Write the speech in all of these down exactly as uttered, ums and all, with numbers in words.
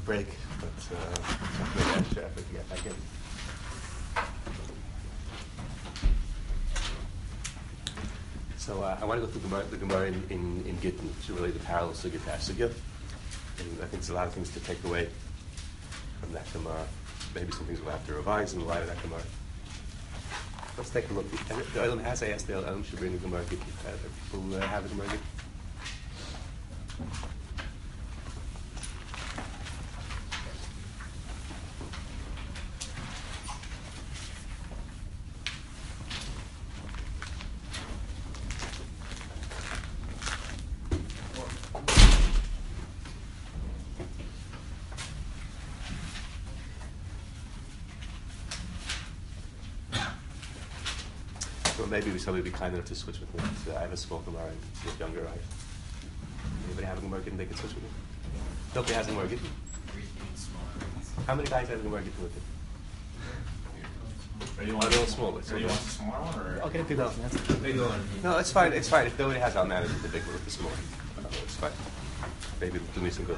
break, but uh, I've made extra effort to get back in. So uh, I want to go through the Gemara, the Gemara in, in, in Gittin, which is really the parallel Sugya to Sugya. And I think there's a lot of things to take away from that Gemara. Maybe some things we'll have to revise in the light of that Gemara. Let's take a look. The Olam has, I asked the Olam should bring the Gemara Gittin. Uh, people uh, have the Gemara Gittin? Maybe somebody would be kind enough to switch with me. So I have a small Gemara and with younger eyes. Anybody have a Gemara and they can switch with me? Nobody has a Gemara. How many guys have a Gemara with it? Or you want a little smaller. So you want the smaller one? Or? Okay, big one. The big one. No, it's fine. It's fine. If nobody has, I'll manage with the big one with the small one. Uh, it's fine. Maybe it'll do me some good.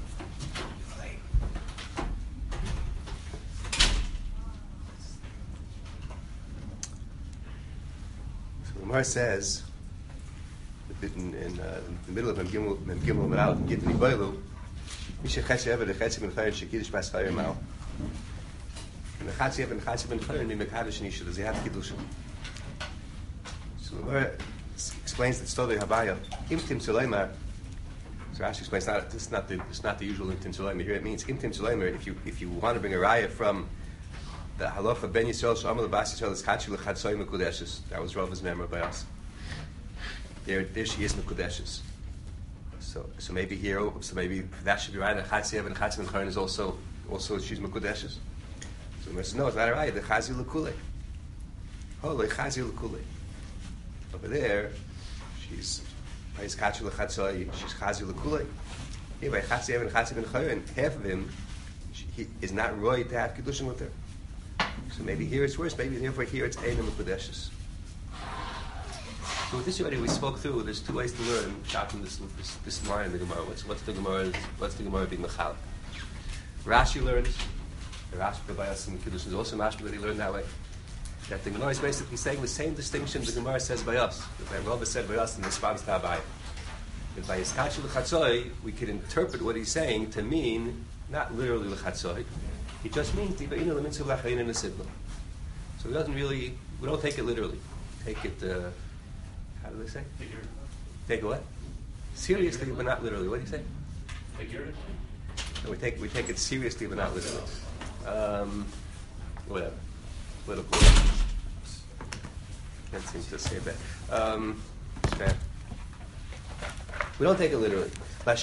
Gemara says in, in, uh, in the middle of Mem Gimel, Mem Gimel, Meral, and Gittin Iboilu, Misha Chetzi Ever, the Chetzi Ben Chayrin, Shekidish Bas Chayrin Mal. And the Chetzi Ever, the Chetzi Ben Chayrin, the Mekadosh Nisha, the Ziyad Kiddushin. So the Gemara explains that Stodei Habaya, Im Tim Tzuleimar. So Rashi explains not this is not the it's not the usual Im Tim Tzuleimar. Here it means Im Tim Tzuleimar. If you if you want to bring a raya from the halacha ben Yisrael Shamal Bas Yisrael is Kachi L'Chatzoi Mekudeshes. That was Rava's memory by us. There, there she is Mekudeshes. So, so maybe here, so maybe that should be right. And Chatzi and Chatzi Chayrin is also, also she's Mekudeshes. So we says no, it's not right. The Chazi L'Kulei. Oh, the Chazi L'Kulei. Over there, she's Pais Kachi L'Chatzoi. She's Chazi L'Kulei. Here by Chatzi and Chatzi Chayrin, half of him she, he is not right to have Kiddushin with her. So maybe here it's worse. Maybe therefore here it's Einam Mekudeshes. So with this already we spoke through. There's two ways to learn shot from this this, this line in the Gemara. What's what's the Gemara? What's the Gemara being mechal? Rashi learns. The Rashi by us in the Kiddush is also Rashi that he learned that way. That the Gemara is basically saying the same distinction the Gemara says by us. That Rava said by us in response to Abai. That by Yiskachi L'Chatzoi we could interpret what he's saying to mean not literally L'Chatzoi. It just means the Ibainu L'Mitzvah L'Chayin in the Sidla. So it doesn't really, we don't take it literally. Take it, uh, how do they say? Figure. Take what? Seriously, but not literally. What do you say? Figure. No, we take we take it seriously, but not literally. Um, whatever. Political. Can't seem to say that. Um, fair. We don't take it literally. There's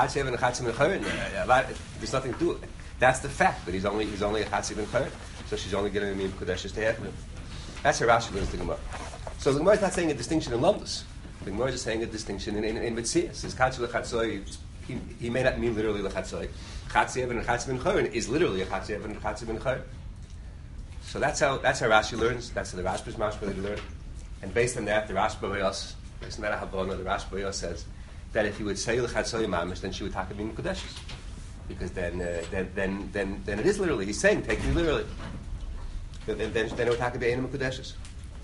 nothing to it. That's the fact, but he's only he's only a Chatzi Ben Chayrin, so she's only getting the Mekudeshes to half of him. That's how Rashi learns the Gemara. So the Gemara is not saying a distinction in Lumdus. The Gemara is just saying a distinction in in, in Metzias. His Chatzi L'Chatzoi, he, he may not mean literally L'Chatzoi. Chatzi Even and Chatzi Ben Chayrin is literally a Chatzi Even and Chatzi Ben Chayrin. So that's how that's how Rashi learns. That's how the Rashba's Mashba learn. And based on that, the Rashba Bayos, based on that Habana, the Rashba Bayos says that if he would say L'Chatzoi Mamish, then she would talk about Mekudeshes. Because then, uh, then, then, then, then it is literally. He's saying, take me literally. Then, then, then it would talk about Einam Mekudeshes.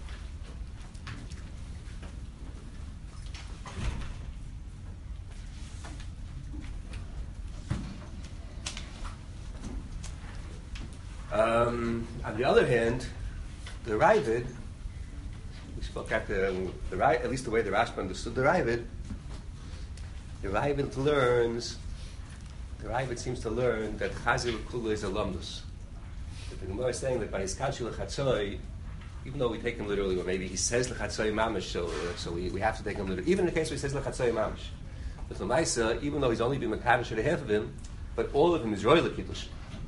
Um, on the other hand, the Ravid, we spoke at the, the at least the way the Rashba understood the Ravid. The Ravid learns. The Ravid seems to learn that Chazi L'Kula is a Lumdus. The Gemara is saying that by his Kachi L'Chatzoi, even though we take him literally, or maybe he says L'Chatzoi Mamish, so, uh, so we, we have to take him literally. Even in the case where he says L'Chatzoi Mamish. But L'Maisa, even though he's only been Mekadosh to half of him, but all of him is Roy L'Kiddushin.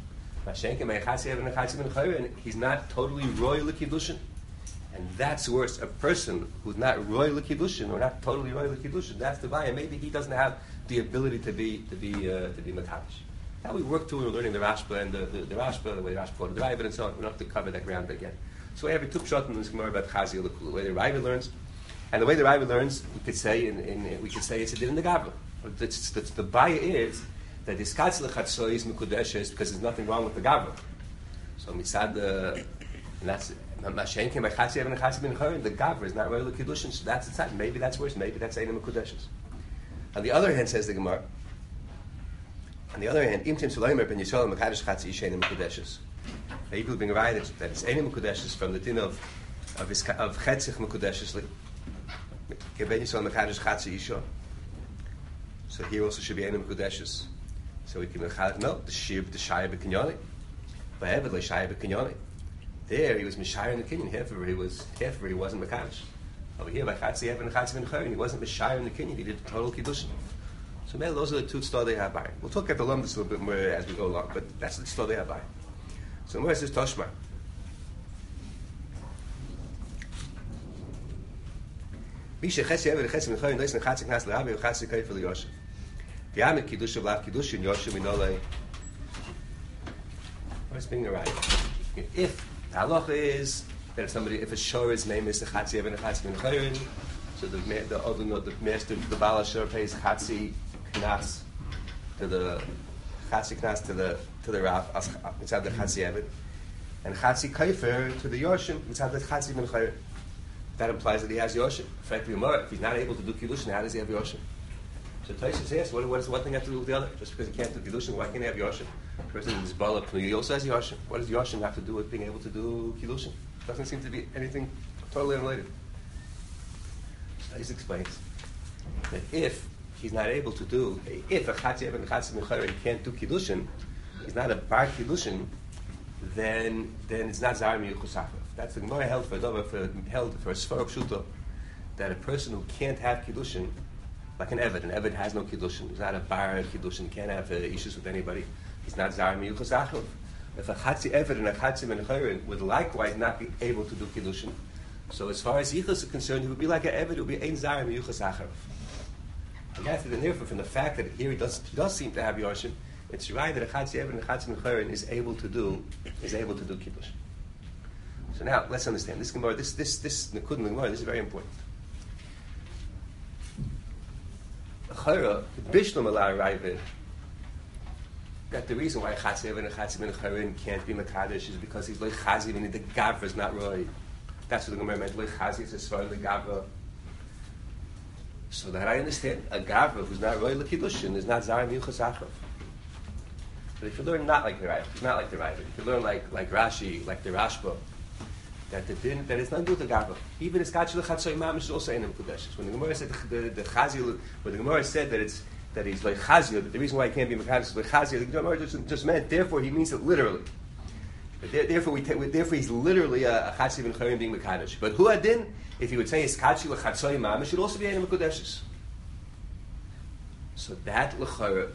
He's not totally Roy L'Kiddushin. And that's worse. A person who's not Roy L'Kiddushin, or not totally Roy L'Kiddushin, that's the Vaya. Maybe he doesn't have the ability to be to be uh, to be Mekadosh. Now we work through learning the Rashba and the, the, the Rashba, the way the Rashba quoted the Ravid and so on. We don't have to cover that ground again. So we have a Tupshot in this Gemara about Chazi L'Kula, the way the Ravid learns, and the way the Ravid learns, we could say in, in we could say it's a din in the Gavra. The, the, the Baya is that this Katz Lechatzoi is Mekudeshes because there's nothing wrong with the Gavra. So Mitzad, uh, and that's Mashen came by Chatzi Even and Chatzi Ben Chorin, the Gavra is not really Kiddushin, so that's the time. Maybe that's worse, maybe that's Einim Mekudeshes. On the other hand, says the Gemara, on the other hand, Im Tim Sulaymer ben Yisrael Mekadosh Chatzi Ish Einim Mekudeshes. People being right that it's Einim Mekudeshes from the din of of his of Chetzich Mekudeshes. Ben Yisrael Mekadosh Chatzi Isha. So here also should be Einim Mekudeshes. So we can no the Shib the Shaya B'Kinyoni, but Eved le Shaya B'Kinyoni. There he was Mishayir in the Kinyan. Half he was half he wasn't Mekadosh. Over here by Chatzi Eved and Chatzi Ben Chorin, he wasn't Mishayir in the Kinyan. He did total Kiddushin. So maybe those are the two star they have by. We'll talk at the Lumdus a little bit more as we go along, but that's the star they have by. So where is this Toshma? Misha Chesi Eved Chesi Ben Chorin Leis Chatzi Knas LeRabbi Chatzi Kayfer LeYoshev. The Amit Kiddush of Lav Kiddush in Yoshev Minole. What's being right? If the halacha is that if somebody, if a shor's name is the Chatzi Eved and Chatzi Ben Chorin, so the the other no, the master, the Baal Shor pays Chatzi Knas to the Chatzi Knas to the to the Rav mitzad the Chatzi Eved, and Chatzi Kayfer to the Yoshim mitzad the Chatzi Ben Chorin. That implies that he has Yoshim. Frankly, if he's not able to do Kiddushin, how does he have Yoshim? So Taisha says, what, what does one thing have to do with the other? Just because he can't do Kiddushin, why can't he have Yoshim? The person is Bala Pnui, he also has Yoshim. What does Yoshim have to do with being able to do Kiddushin? Doesn't seem to be anything totally unrelated. Taisha explains that if he's not able to do, if a Chatzi Eved and Chatzi Ben Chorin can't do Kiddushin, he's not a bar Kiddushin, then then it's not Zar Miyuchus. That's the Gemara held for a for held for a Sfar of Shuto, that a person who can't have Kiddushin, like an Eved, an Eved has no Kiddushin, he's not a bar Kiddushin, can't have uh, issues with anybody, he's not Zar Miyuchus Achav. If a Chatzi Eved and a Chatzi Ben Chorin would likewise not be able to do Kiddushin, so as far as Yichus is concerned, he would be like an Eved, he would be Ein Zar Miyuchus Achav. And that's the therefore from the fact that here he does he does seem to have Yoshim, it's right that a Chatzi Eved and a Chatzi Ben Chorin is able to do is able to do Kiddush. So now let's understand this Gemara. This this this Nekud in the Gemara. This is very important. Chayra Bishlam Alar Ravid. That the reason why Chatzi Eved and Chatzi Ben Chorin can't be Mekadosh is because he's like Chazi and the Gavra is not right. That's what the Gemara meant. Like Chazi is as far as the Gavra. So that I understand a Gavra who's not right L'Kiddushin is not Zar Miyuchas Achav. But if you learn not like the Ravid, it's not like the Ravid. If you learn like like Rashi, like the Rashba, that the din that it's not good the Gavra. Even it's Kachil Chatzoi Mamish is also in Mekudeshes. When the Gemara said the the, the Chazi, when the Gemara said that it's that he's like Chazi, that the reason why he can't be Mekadosh is like Chazi, the Gemara just, just meant therefore he means it literally. But there, therefore we ta- therefore he's literally a, a Chatzi Ben Chorin being Mekadosh. But who adin, if he would say it's Kachil Chatzoi Mamish, should also be in Mekudeshes. So that l'chara.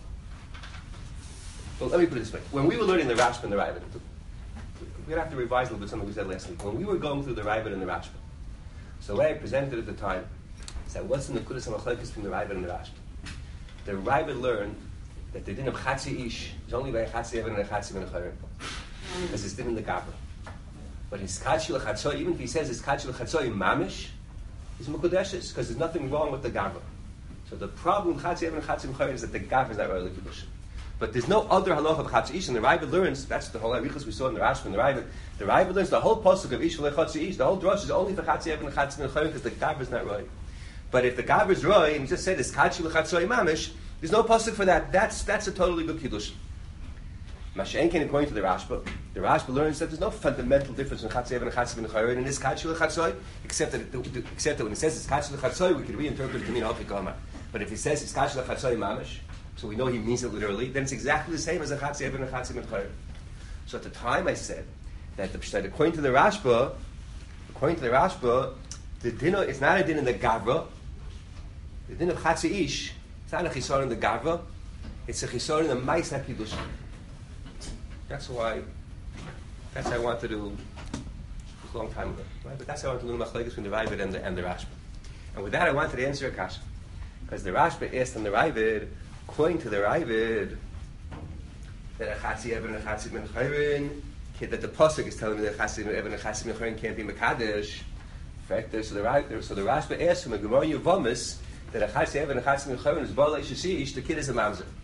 Well, let me put it this way: when we were learning the Rashba and the Ravid, we're going to have to revise a little bit something we said last week. When we were going through the Ravid and the Rashba, so the way I presented at the time is that what's in the Kudas and Machlokes between the Ravid and the Rashba? The Ravid learned that the din of Chatzi Ish is only by a Chatzi Eved and a Chatzi Ben Chorin, because it's din in the Gavra. But his Kachil Chatzoi, even if he says his Kachil Chatzoi Mamish, is Mekudeshes, because there's nothing wrong with the Gavra. So the problem with Chatzi Eved and Chatzi Ben Chorin is that the Gavra is not really Kiddush. But there's no other halacha of Chatzi Ish, and the Ravid learns, that's the whole Arichas we saw in the Rashba and the Ravid, the Ravid learns the whole pasuk of Ish v'le Chatzi Ish, the whole drush is only for Chatzi Eved and Chatzi Ben Chorin, because the Gavra is not right. But if the Gavra is right, and he just said it's Kachil Chatzoi Mamish, there's no pasuk for that. That's that's a totally good Kiddush. Mashenkin, according to the Rashba, the Rashba learns that there's no fundamental difference in Chatzi Eved and Chatzi Ben Chorin and this Kachil Chatzoi, except that it, except that when it says it's Kachil Chatzoi, we can reinterpret it to mean Alfi Kama. But if he says it's Kachil Chatzoi Mamish, so we know he means it literally, then it's exactly the same as a Chatzi Eved and a Chatzi Ben Chorin. So at the time I said that, the, that according to the Rashba, according to the Rashba, the din it's not a din in the Gavra. The din of Chatzi Ish, it's not a chisor in the Gavra, it's a chisor in the Mais HaKiddush. That's why, that's how I wanted to do a long time ago. Right? But that's how I wanted to do the Machlokes between the Ravid and the, and the Rashba. And with that I wanted to answer a kasha. Because the Rashba asked on the Ravid, according to the Ravid, that a Chatzi Eved and a Chatzi Ben Chorin, that the pasuk is telling me that a Chatzi Eved and a Chatzi Ben Chorin can't be Mekadosh. In fact, so the, so the Rashba asked from a Gemara Yevamis that a Chatzi Eved and a Chatzi Ben Chorin is Bala Ish Ish, the kid is a mamzer.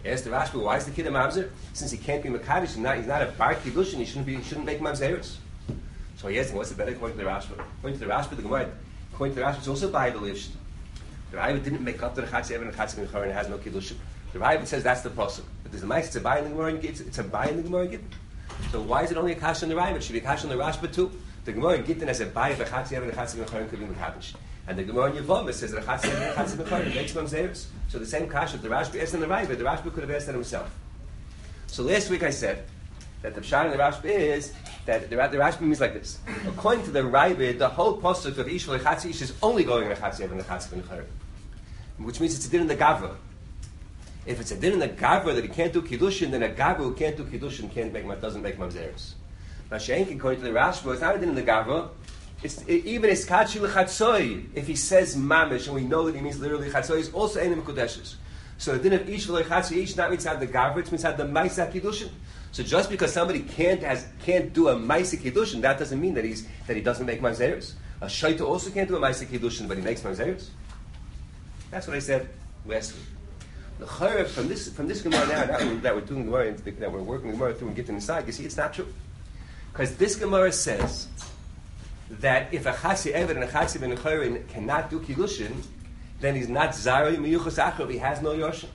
Asked the Rashba, why is the kid a mamzer? Since he can't be mekadosh, not, he's not a bar kiddushin, he shouldn't be, he shouldn't make mamzeros. So he asked him, what's the better according to the Rashba? According to the Rashba, the Gemara, according to the Rashba, it's also by the Livsh. The Raiva didn't make up to the Chatzi Even and Chatzi Ben Chor and it has no kiddushin. The Raiva says that's the pasuk. But there's a mice, it's a buy in the Gemara and it's, it's a buy in the Gemara and Gittin. So why is it only a kash on the Raiva? It should be a kash on the Rashba too. The Gemara and Gittin has a buy for Chatzi Even and Chatzi Ben Chor and could be mekadosh. And the Gemara in Yevamah says that a Chatzi Even and Chatzi Ben Chor makes mamzeros. So the same kash that the Rashba asked in the Raiva, the Rashba could have asked that himself. So last week I said that the pshat in the Rashba is that the, the Rashba means like this. According to the Raiva, the whole pasuk of Ish v'lechatzi Ish is only going in a Chatzi Even and Chatzi Ben Chor, which means it's a din in the Gavra. If it's a din in the Gavra that he can't do Kiddushin, then a Gavra who can't do Kiddushin can't make, doesn't make Mamzeros. Now, She'enkin, according to the Rashba, it's not a din in the Gavra. It's, it, even it's Kachi l'chatzoi, if he says Mamish, and we know that he means literally Chatzoi, it's also Einim Kodeshes. So the din of Ish v'lechatzi Ish not means have the Gavra, it means have the Maisa Kiddushin. So just because somebody can't has can't do a Maisa Kiddushin, that doesn't mean that he's that he doesn't make Mamzeros. A Shaita also can't do a Maisa Kiddushin, but he makes Mamzeros. That's what I said last week. The Chayre from this from this Gemara now that we're, that we're doing Gemara that we're working Gemara through and getting inside, you see it's not true, because this Gemara says that if a Chatzi Eved and a Chatzi Ben Chayre cannot do Kiddushin, then he's not Zarei Miyuchas Achav. He has no Yoshim.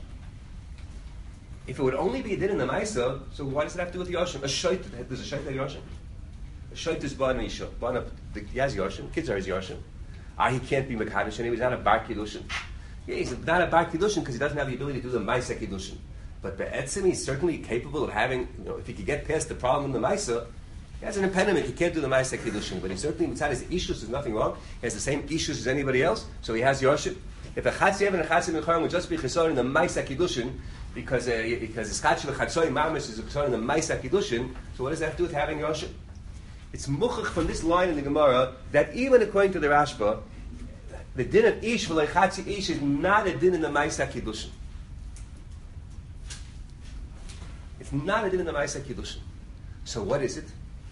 If it would only be a din in the Maisa, so why does it have to do with Yoshim? A Shoit, there's a Shoit that Yoshim. A Shoit is Ban Isha. Ban he has Yoshim. Kids are his Yoshim. Ah, he can't be Mekadosh, and he was not a Bar Kiddushin. Yeah, he's not a Bar Kiddushin because he doesn't have the ability to do the Maisa Kiddushin. But Be'etzim, he's certainly capable of having, you know, if he could get past the problem in the Maisa, he has an impediment. He can't do the Maisa Kiddushin. But he certainly, inside his issues, there's nothing wrong. He has the same issues as anybody else, so he has Yoshim. If a Chatzi Even and a Chatzi Ben Chor would just be Chesor in the Maisa Kiddushin, because uh, because his Chatzi L'Chatzoi Mamish is Chesor in the Maisa Kiddushin, so what does that have to do with having Yoshim? It's muchach from this line in the Gemara that even according to the Rashba, the din of Ish v'lechatzi Ish is not a din in the Maisa Kiddushin. It's not a din in the Maisa Kiddushin. So what is it?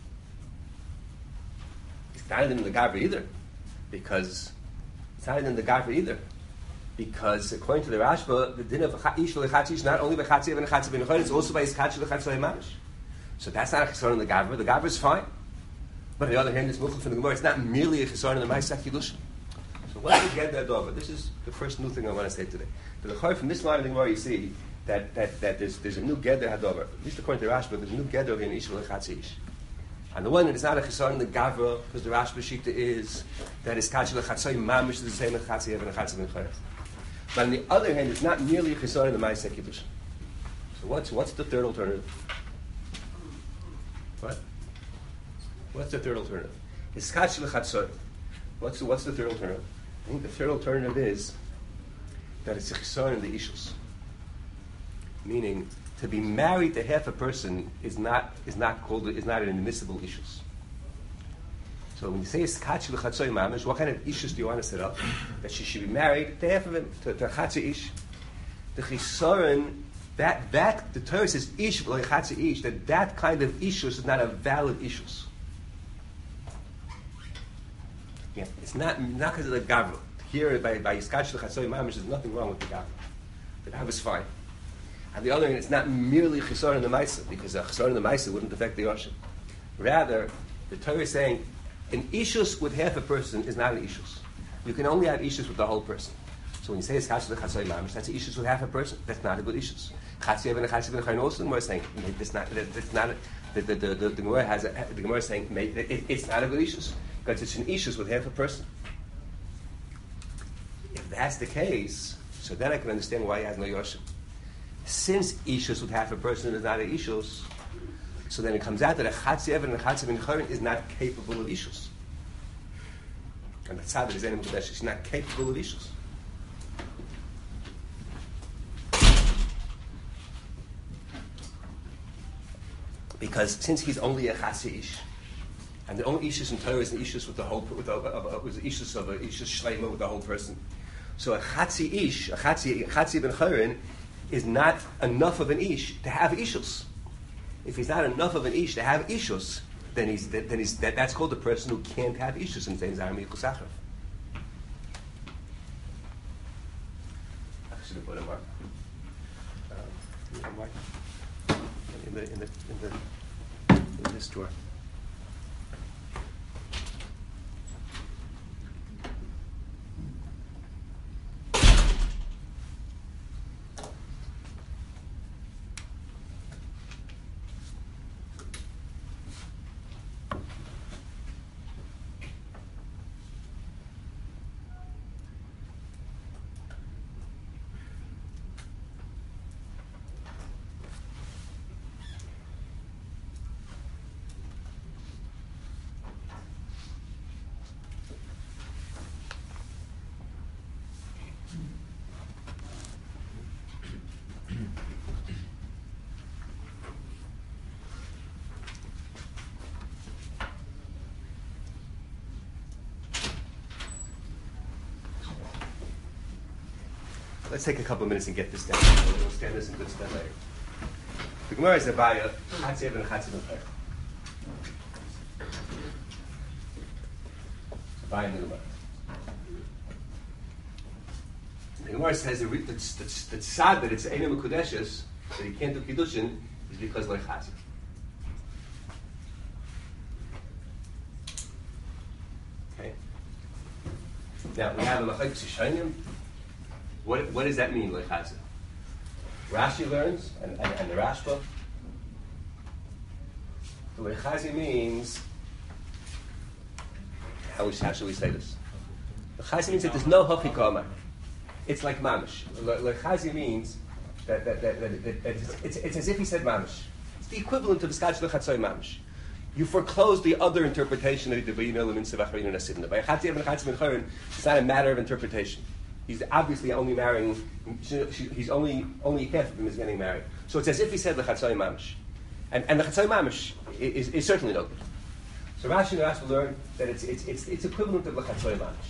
It's not a din in the Gavra either, because it's not a din in the Gavra either, because according to the Rashba, the din of Ish v'lechatzi Ish is not only by Chatzi Even and Chatzi Ben Chor, it's also by his Chatzi L'Chatzoi Mamish. So that's not a chesron in the Gavra. The Gavra is fine. But on the other hand, it's muchach from the Gemara. It's not merely a chesron in the Maisa Kiddushin. So what's the Geder Dover? This is the first new thing I want to say today. But the from this line of the Gemara, you see that, that, that there's, there's a new Geder Hadover. At least according to Rashba, there's a new Geder in Ish v'lechatzi Ish. On the one hand, it's not a chesron in the Gavra, because the Rashba Shita is that it's Kachi L'Chatzoi Mamish is the same as Chatzi Even and Chatzi Ben Chor. But on the other hand, it's not merely a chesron in the Maisa Kiddushin. So what's, what's the third alternative? What? What's the third alternative? It's Kachi L'Chatzoi. What's the, what's the third alternative? I think the third alternative is that it's a chesron in the Ishus. Meaning, to be married to half a person is not is not called is not an admissible Ishus. So when you say it's Kachi L'Chatzoi Mamish, what kind of Ishus do you want to set up? That she should be married to half of him, to, to a Chatzi Ish. The chesron, that that the Torah says Ish v'lechatzi Ish, that that kind of Ishus is not a valid Ishus. Yeah, it's not not because of the Gavra. Here, by by Yiskach L'Chatzoi Mamish, there's nothing wrong with the Gavra. The Gavra is fine. On the other hand, it's not merely Chesor in the Maisa, because a Chesor in the Maisa wouldn't affect the Yoshim. Rather, the Torah is saying, an Ishus with half a person is not an Ishus. You can only have Ishus with the whole person. So when you say Yiskach L'Chatzoi Mamish, that's an Ishus with half a person. That's not a good Ishus. Chatzi Even and Chatzi Ben Chor also, the Gemara is saying, it's not, it's not, the, the, the, the, the Gemara has a, the Gemara is saying, it, it's not a good Ishus. Because it's an Ishus with half a person. If that's the case, so then I can understand why he has no Yoshim. Since Ishus with half a person is not an Ishus, so then it comes out that a Chatzi Even and a Chatzi Ben Chor is not capable of Ishus. And that's how the Zenim Kodesh is not capable of Ishus. Because since he's only a Chatzi Ish, and the only Ishus in Torah is an Ishus with the whole, with the, uh, uh, was the Ishus of a Ishus Shleima with the whole person. So a Chatzi Ish, a Chatzi, a Chatzi Ben Chorin, is not enough of an Ish to have Ishus. If he's not enough of an Ish to have Ishus, then he's then he's that, that's called the person who can't have Ishus and saying Zarmi Kusachav. I should have put a mark. Um, In the in the in the in this drawer. Let's take a couple of minutes and get this down. We'll stand this in good stead later. The Gemara is Abaya, Chatzev and Chatzev and Chayr. Abaya in the Gemara. The Gemara says that the tzad that it's Einam Kudeshes, that he can't do Kiddushin, is because like Chatzev. Okay? Now, we have a Machayk Sishayim. What, what does that mean, Lechazah? Rashi learns, and, and, and the Rashba. The Lechazah means, how, how should we say this? Lechazah means that there's no hafika. It's like mamish. Lechazah means that, that, that, that, that, that it's, it's, it's as if he said mamish. It's the equivalent of the skach lechatzoy mamish. You foreclose the other interpretation of the B'yino L'minsa V'Acharinu Nasidna. By Chatzev and Chatzev and Chayrin, it's not a matter of interpretation. He's obviously only marrying. He's only only half of him is getting married. So it's as if he said lechatzoy mamish, and and lechatzoy mamish is, is certainly no good. So Rashi and Rashi learn that it's it's it's it's equivalent of lechatzoy mamish.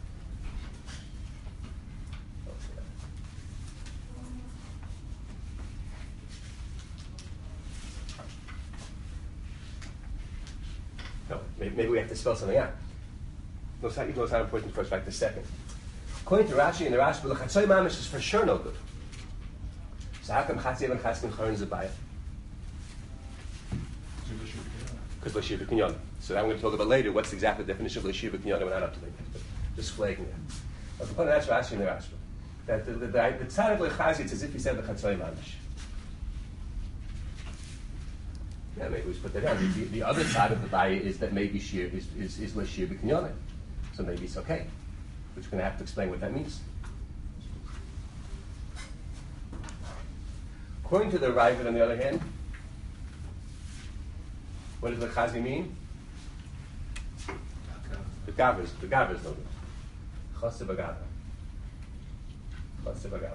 No, maybe, maybe we have to spell something out. No, it's not, even though it's not important first, back to second. According to Rashi and the Rashi, the Chatzoy Mamish is for sure no good. So how come Chatzev and Chatzev and Chayrin is a Abaya? Because L'Shir B'Kinyon. So I'm going to talk about later what's the exact definition of L'Shir B'Kinyon. We're not up to date, but just flagging it. But according to Rashi and the Rashi, that the the, the, the tzad of L'Chazit, it's as if he said the Chatzoy Mamish. Yeah, maybe we should put that down. The, the other side of the Abaya is that maybe Shir is is, is L'Shir B'Kinyon. So maybe it's okay. Which we're going to have to explain what that means. According to the Ravid, on the other hand, what does the Chazi mean? The Gavra is the Gavra is no good. Chassid b'Gavra. Chassid b'Gavra.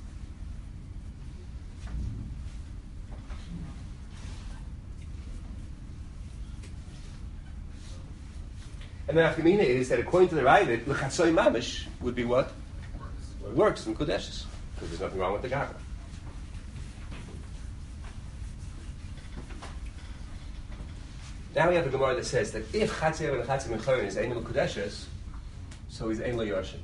And the Nafkamina is that according to the Ravid, L'Chatzoy Mamish would be what? Works, Works in Kodeshes. Because there's nothing wrong with the Gavra. Now we have a Gemara that says that if Chatzev and Chatzev and Chayrin is Einam Kodeshes, so he's Ein Lo Yorshin.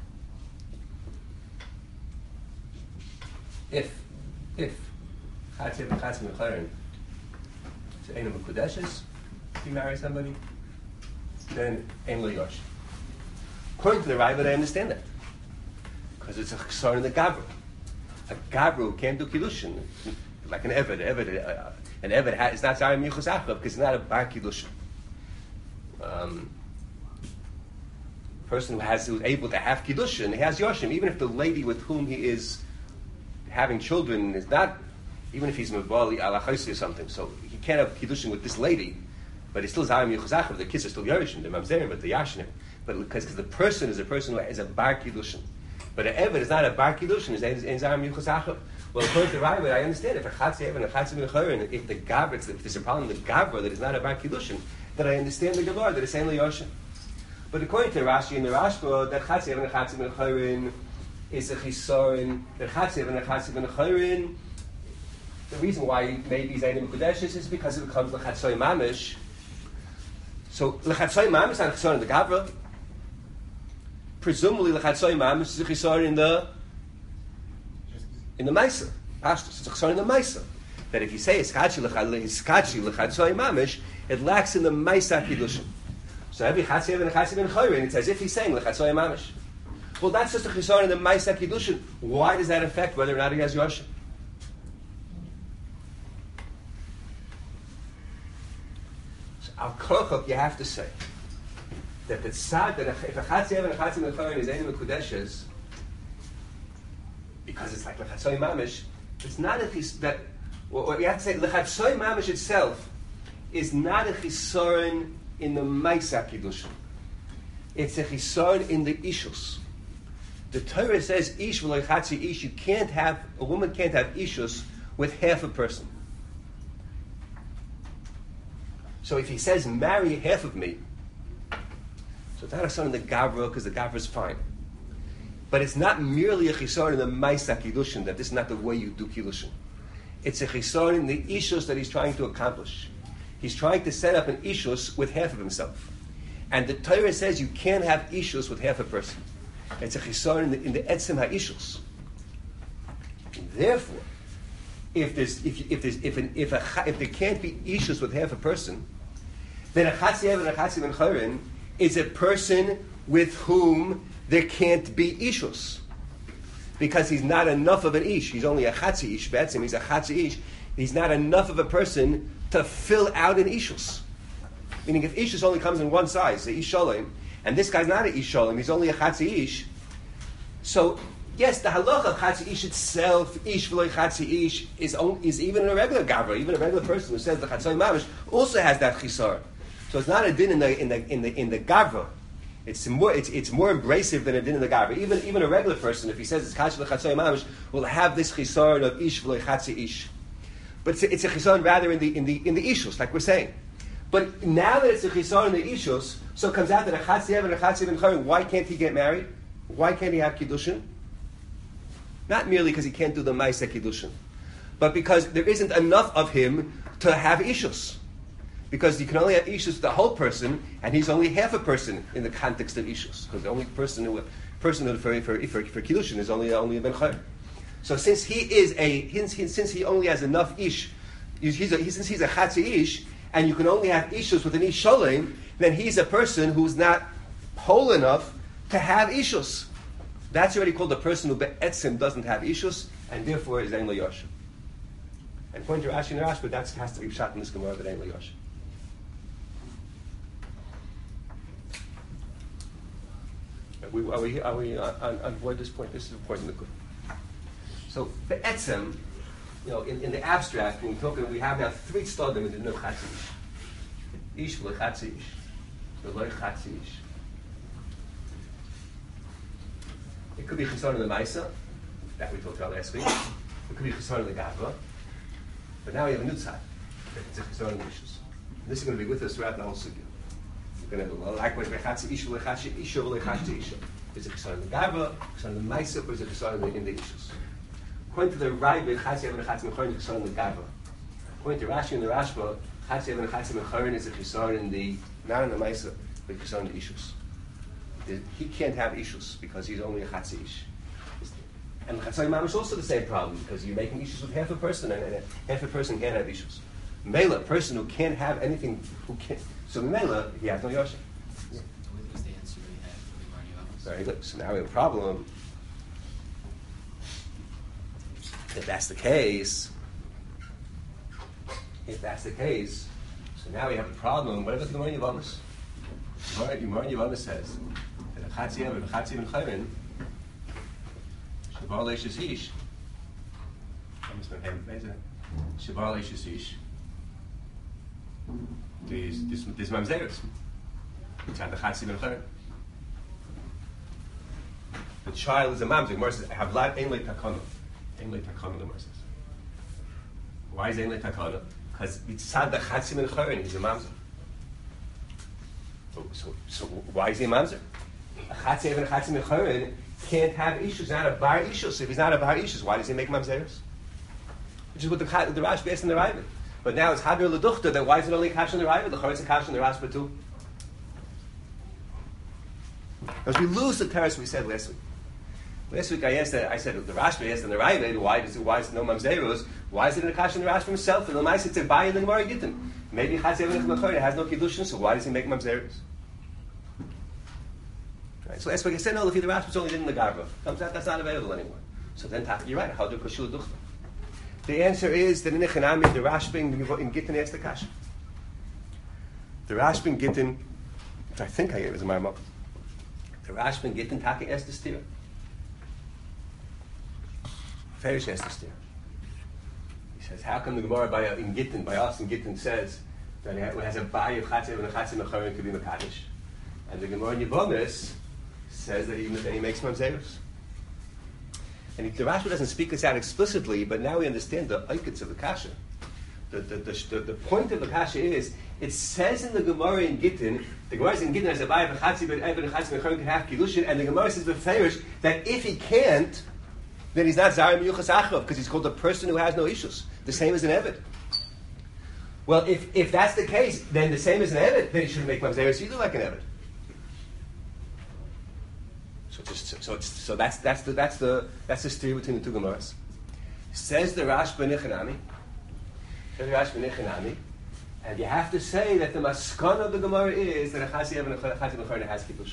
If, if Chatzev and Chatzev and Chayrin is Einam Kodeshes, if he marries somebody, then Ein Lo Yorshin. According to the Ravid, I understand that. Because it's a chesar in the Gavra. A Gavra who can't do Kiddushin, like an Eved. Eved uh, an Eved ha- is not Zayim Yichus Achav because it's not a Bar Kiddushin. Um, person who has who's able to have Kiddushin, he has Yoshim, even if the lady with whom he is having children is not, even if he's Mabali Ala Chaysi or something, so he can't have Kiddushin with this lady. But it's still Zayim Yichus Achav. The kids are still Yerushin, the Mamzerim, but the Yashnim. But because the person is a person who is a Bar Kiddushin. But an Eved is not a Bar Kiddushin, it's in Zayim Yichus Achav. Well, according to Ravid, I understand if a Chatzev and a Chatzev and a Chayrin, if the Gavra, if there's a problem with the Gavra that is not a Bar Kiddushin, then I understand the Gemara that it's Ein Lo Yorshin. But according to Rashi and the Rashba, that Chatzev and a Chatzev and a Chayrin is a Chisorin, that Chatzev and a Chatzev and a Chayrin, the reason why maybe he's Einam Kodeshes is because it becomes L'Chatzoy Mamish. So L'Chatzoy Mamish is not a Chisorin in the Gavra. Presumably L'Chatzoy Mamish is a Chisorin in the in the Maisa. Pashtus. It's a chesron in the Maisa. That if you say Hiskachi l'chatzoi mamish, it lacks in the Maisa Kiddushin. So every Chatzi Even and Chatzi Ben Chayrin, it's as if he's saying l'chatzoi mamish. Well, that's just a chesron in the Maisa Kiddushin. Why does that affect whether or not he has Yosha? So al kochok, you have to say that the tzad that if a Chatzi Even and Chatzi Ben Chayrin is Einim Mekudeshes, because it's like l'chatzoi mamish, it's not if he's that. Well, you have to say l'chatzoi mamish itself is not a chisaron in the Maisa Kiddushin. It's a chisaron in the ishus. The Torah says ish v'lo chatzi ish. You can't have a woman can't have ishus with half a person. So if he says marry half of me, so it's not a chisaron in the gavra because the gavra is fine. But it's not merely a chisaron in the Maisa Kiddushin, that this is not the way you do Kiddushin. It's a chisaron in the ishus that he's trying to accomplish. He's trying to set up an ishus with half of himself. And the Torah says you can't have ishus with half a person. It's a chisaron in the, in the etzem ha'ishus. Therefore, if there's if if there's if an, if a if there can't be ishus with half a person, then a chatzi even and a chatzi ben chayrin is a person with whom there can't be ishus, because he's not enough of an ish. He's only a chatzi ish. Betzim, he's a chatzi ish. He's not enough of a person to fill out an ishus. Meaning, if ishus only comes in one size, the ish sholem, and this guy's not an ish sholem, he's only a chatzi ish. So, yes, the halacha of chatzi ish itself, ish v'lo chatzi ish, is only, is even a regular gavra, even a regular person who says the chatzoi mamish also has that chisar. So it's not a din in the in the in the in the gavra. It's more it's it's more embracive than a din in the gavra. Even even a regular person, if he says it's chatzoi chatzoi mamish, will have this chisar of ish v'lo chatzi ish. But it's a, it's a chisaron rather in the in the in the ishus, like we're saying. But now that it's a chisaron in the ishus, so it comes out that a chatzi even and a chatzi ben chayrin, why can't he get married? Why can't he have kiddushin? Not merely because he can't do the ma'aseh kiddushin, but because there isn't enough of him to have ishus. Because you can only have ishus with the whole person, and he's only half a person in the context of ishus. Because the only person who person who for for for, for kiddushin is only only a ben chayrin. So since he is a since he only has enough ish, he's a, he, since he's a chatzi ish, and you can only have ishus with an ish sholem, then he's a person who's not whole enough to have ishus. That's already called a person who be'etzim doesn't have ishus, and therefore is ein lo yosha. And according to Rashi and Rashi, but that has to be shot in this gemara that ein lo yosha. Are we are we, are we on, on, on board this point? This is important. So the etzem, you know, in, in the abstract, when we're talking, we have now three stadim in the no chatzi ish, ish v'lo chatzi ish, v'lo chatzi ish. It could be chisaron in the Maisa, that we talked about last week. It could be chisaron in the Gavra, but now we have a new tzad. It's a chisaron in the issues. This is going to be with us throughout the whole sugya. We're going to have a likewise chatzi ish v'lo chatzi ish v'lo chatzi ish. Is it chisaron in the Gavra, chisaron in the Maisa, or is it chisaron in the issues? According to the Ravid, Chatzi Even and Chatzi Ben Chayrin is a chisaron in the Gavra. According to Rashi and the Rashba, Chatzi Even and Chatzi Ben Chayrin is a chisaron in the, not in the Maisa, but chisaron in the Ishus. He can't have Ishus because he's only a Chatzi Ish. And Chatzoi Mamish is also the same problem because you're making Ishus with half a person, and, and half a person can't have Ishus. Mela, a person who can't have anything, who can't, so Mela, he has no Yosha. Yeah. What was the answer we had for the Very good. So now we have a problem. If that's the case, if that's the case, so now we have a problem. What about the Gemara Yavamas? Gemara Yavamas says that a Chatzi Even, a Chatzi Ben Chayrin, Shabar Leishis Ish, Shabar Leishis Ish, this this Mamzeres, it's had the Chatzi Ben Chayrin. The child is a mamzer. Gemara says, "Have lat ein le takana." Ein le takana, the Gemara says. Why is ein le takana? Because mitzad the chatzi ben chayrin, he's a mamzer. So, so, so why is he a mamzer? A chatzi even a chatzi ben chayrin can't have issues. Not a bar issues. If he's not a bar issues, why does he make mamzeres? Which is what the the Rash based on the Ravid. But now it's hadr leduchta. Then why is it only kash on the Ravid? The chayritz kash on the Rashba too. Because we lose the teres we said last week. Last week I asked, that, I said the Rashba asked in the Ravid, why does it, why is it no mamzeros? Why is it in the Kasha in the Rashba himself? And the Lamaisa it's a buy in the Gemara Gittin. Maybe Chatzi Even Mechayrin has no kiddushin, so why does he make mamzeros? Right. So last week I said no. If the Rashba only did in the Gavra, comes out that's not available anymore. So then you're right. How do Kashul Duchta? The answer is that in Echanami, the Rashba in Gittin asked the Kasha. The Rashba in Gittin, which I think I gave as a Marmok, the Rashba in Gittin Taka asked the steer. Ferish asked the steer. He says, how come the Gemara by, in Gittin, by us in Gittin, says that it has a buy of Chatzev and a Chatzev Mecharim to be Mekadosh? And the Gemara in Yevomis says that he, that he makes Mamzeros. And he, the Rashba doesn't speak this out explicitly, but now we understand the oikets of the Kasha. The, the, the, the, the point of the Kasha is, it says in the Gemara in Gittin, the Gemara is in Gittin as a buy of a Chatzev and a Chatzev Mecharim can have Kiddushin, and the Gemara says Ferish that if he can't, then he's not Zayim Yuchas Achrav, because he's called a person who has no issues. The same as an Eved. Well, if, if that's the case, then the same as an Eved, then he shouldn't make Mamzeros either like an Eved. So just so it's, so that's that's the that's the that's the steer between the two Gemaras. Says the Rashba Nichanami. Says the Rashba Nichanami, and you have to say that the maskana of the Gemara is that a Chasi Even and a Chasi Mecharim has kiddushin.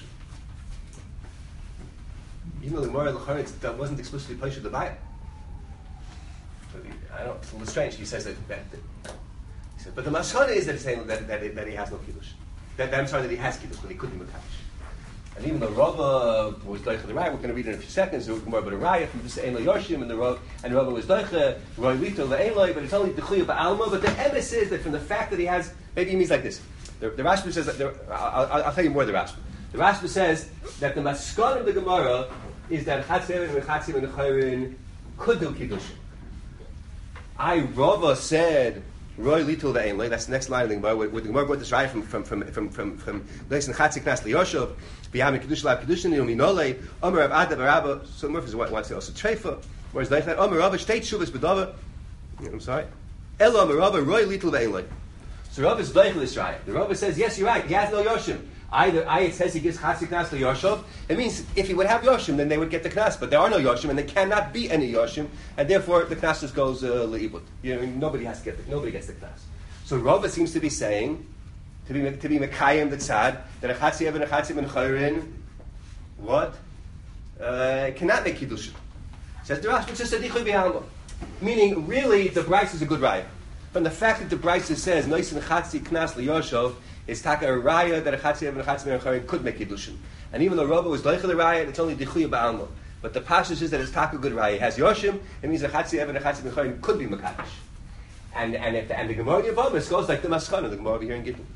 Even though the Gemara L'chayrin that wasn't explicitly punched the Bible. So the, I don't. It's a little strange. He says that. that, that he says, but the maskana is that he's saying that, that, that he has no kiddush. That, that I'm sorry that he has kiddush, but he couldn't be mekadosh. And even the Rava was doicha the Raya. We're going to read it in a few seconds. There was more about a Raya from this Ein Lo Yoshim, and the Rava and the Rava was doicha Roy Lito the Ein Lo, but it's only the Chuya Ba'alma. But the emes is that from the fact that he has, maybe he means like this. The, the Rashba says that. The, I'll, I'll, I'll tell you more of the Rashba. The Rashba says that the maskana of the Gemara is that Chatzev and Chatzev and Chayrin could do kiddushin. I Rava said Roy Litul the Ein Lo. That's the next line of the Gemara. Where the Gemara brought this right from from from from from from Leisin Chatzik Nas LiYoshav. B'Yam Kiddush La Kiddushin Yominole. Omer Rav Ada Barabba. So Murphy wants to also treifa. Whereas like that Omer Rav Shteit Shuvas B'Dava. I'm sorry. Elo Omer Rav Roy Litul the Ein Lo. So Rav is doicha this Raya. The Rav says yes, you're right. He has no Yoshim. Either I, it says he gives Chatzik Knas to Yoshov. It means if he would have Yoshim, then they would get the Knas. But there are no Yoshim, and there cannot be any Yoshim, and therefore the Knas just goes uh, leibut. You know, nobody has to get the, nobody gets the Knas. So Rava seems to be saying to be to be Mekayim the Tzad that a Chatzev and a Chatzev and Chayrin what uh, cannot make Kiddushin. Says the Rashba just said Dichuy B'Alma, meaning really the Bryce is a good raya. From the fact that the Bryce says Noisin Chatzik Knas LiYoshav. It's taka a raya that a Chatzev and a Chatzev and Chayrin could make Kiddushin. And even though Rava was doicha the raya, it's only Dichuya Ba'alma. But the passage is that it's taka good raya. It has Yoshim, it means a Chatzev and a Chatzev and Chayrin could be Mekadosh. And and if the, and the Gemara Yevomis goes like the Maskana, the Gemara over here in Gittin.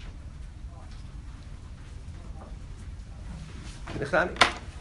Nechani.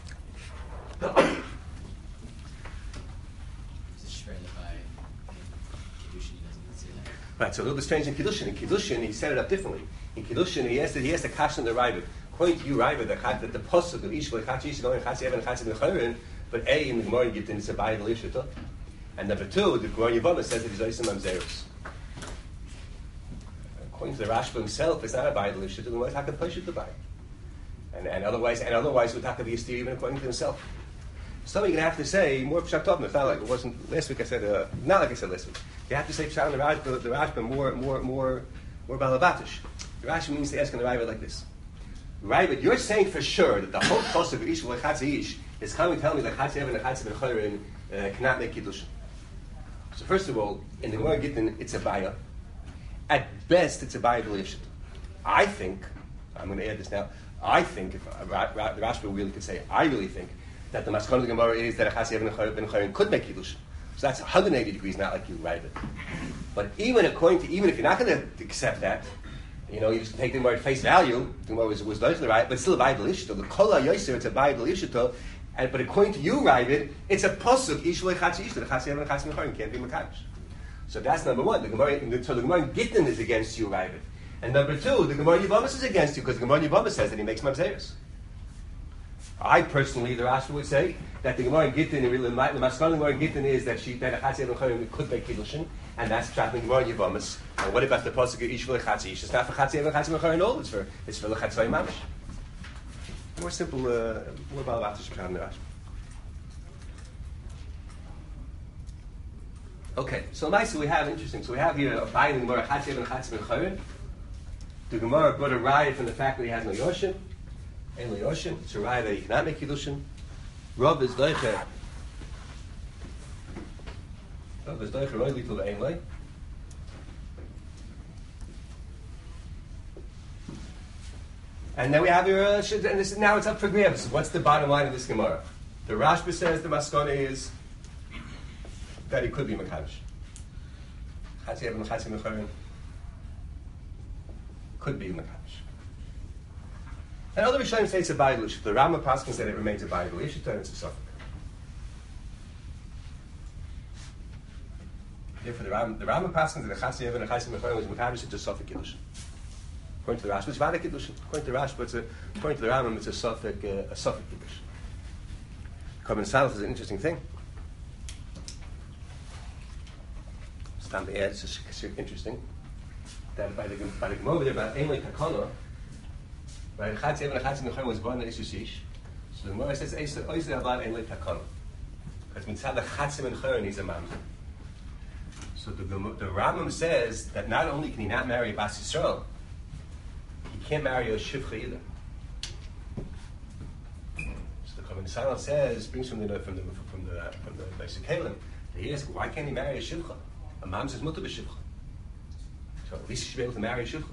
Right, so a little bit strange in Kiddushin. In Kiddushin, he set it up differently. In Kiddushin, he asked, he asked the Kasha and the Ravid. According to you, Ravid, that the Pasuk of Ish V'Chatzi Ish going Chatzev and Chatzev Mecharim, but A, in the Gemara in Gittin, it's a Bayit L'Ishita. And number two, the Gemara Yevomis says that he's Oisem Mamzeros. According to the Rashba himself, it's not a Bayit L'Ishita, the Gemara is Hakad Pashut the Bayit. And, and otherwise, and otherwise, would Hakad be a steer even according to himself. So you're going to have to say more Pshat Tovna. It's not like it wasn't last week. I said uh, not like I said last week. You have to say Pshat on the Rashba, the Rashba more, more, more, more balabatish. The Rashba means to ask on the Ravid like this: Ravid, you're saying for sure that the whole cost of Ish V'Chatzi Ish is coming to tell me that Chatzev and Chatzev and Chayrin cannot make kiddushin. So first of all, in the Gemara Gittin, it's a baya. At best, it's a baya b'leishit. I think I'm going to add this now. I think if uh, Ra- Ra- the Rashba really could say, I really think that the maskon of the Gemara is that a Chatzev and a Chayrin could make kiddushin. So that's one hundred eighty degrees, not like you write it. But even according to, even if you're not going to accept that, you know, you just take the Gemara at face value, the Gemara was, was doicha right, but it's still a Bayit L'Ishto. The Kol HaYoser, it's a Bayit L'Ishto, and but according to you, Ravid, it's a Pasuk, Ish V'Chatzi Ish, the Chatzev and Chatzev Mecharim can't be Mekadosh. So that's number one. The Gemara, so the Gemara Gittin is against you, Ravid. And number two, the Gemara Yevomis is against you, because the Gemara Yevomis says that he makes Mamzeros. I personally, the Rashba would say that the Gemara in Gittin, the Maskana Gemara in Gittin is that she that a Chatzev and Chayrin could make Kiddushin, and that's Pshat in Gemara Yevomis. And what about the pasuk of Ish V'Chatzi Ish? It's not for Chatzev and Chatzev Mecharim all. It's for it's for L'Chatzvay Mamish. More simple, uh, more balabatish Pshat in the Rashba. Okay, so nice. So we have interesting. So we have here a Bayin in the Gemara Chatzev and Chatzev and Chayrin. The Gemara brought a raya from the fact that he has no Yoshin, and no Yoshin. It's a raya that he cannot make Kiddushin. Rav is doicher. Rav is doicher royally to the Einlay. And then we have your, uh, and this is, now it's up for grabs. What's the bottom line of this Gemara? The Rashba says the Maskana is that he could be Makadosh. Chatzev and Chatzev and Chayrin could be Makadosh. And other Rishonim say it's a Bailush. The Rama Paskin said it remains a Bailush. It turns to Suffolk. Therefore, the Rama, the Rama Paskin that the Chatzev and Chatzev and Chayrin was Makadosh, it's a Suffolk Kiddush. According to the Rashba, it's Vada Kiddush. According to the Rashba, it's a, according to the Rambam, it's a Suffolk, uh, a Suffolk Kiddush. Common Salaf is an interesting thing. It's time to add, it's just, it's interesting. That by the by the Gemara over there about Einlay Takana, right? Chatzev and Chatzev and Chayrin was born in Isusish. So the Gemara says Oisei about Einlay Takana, because mitzad the Chatzev and Chayrin he's a mamzer. So the the Rambam says that not only can he not marry a Bas Yisrael, he can't marry a Shivcha either. So the Common Salaf says brings from the from the from the from the Beis Kalim. He asks, why can't he marry a Shivcha? A mamzer is mutter b'Shivcha. So at least he should be able to marry a Shivcha.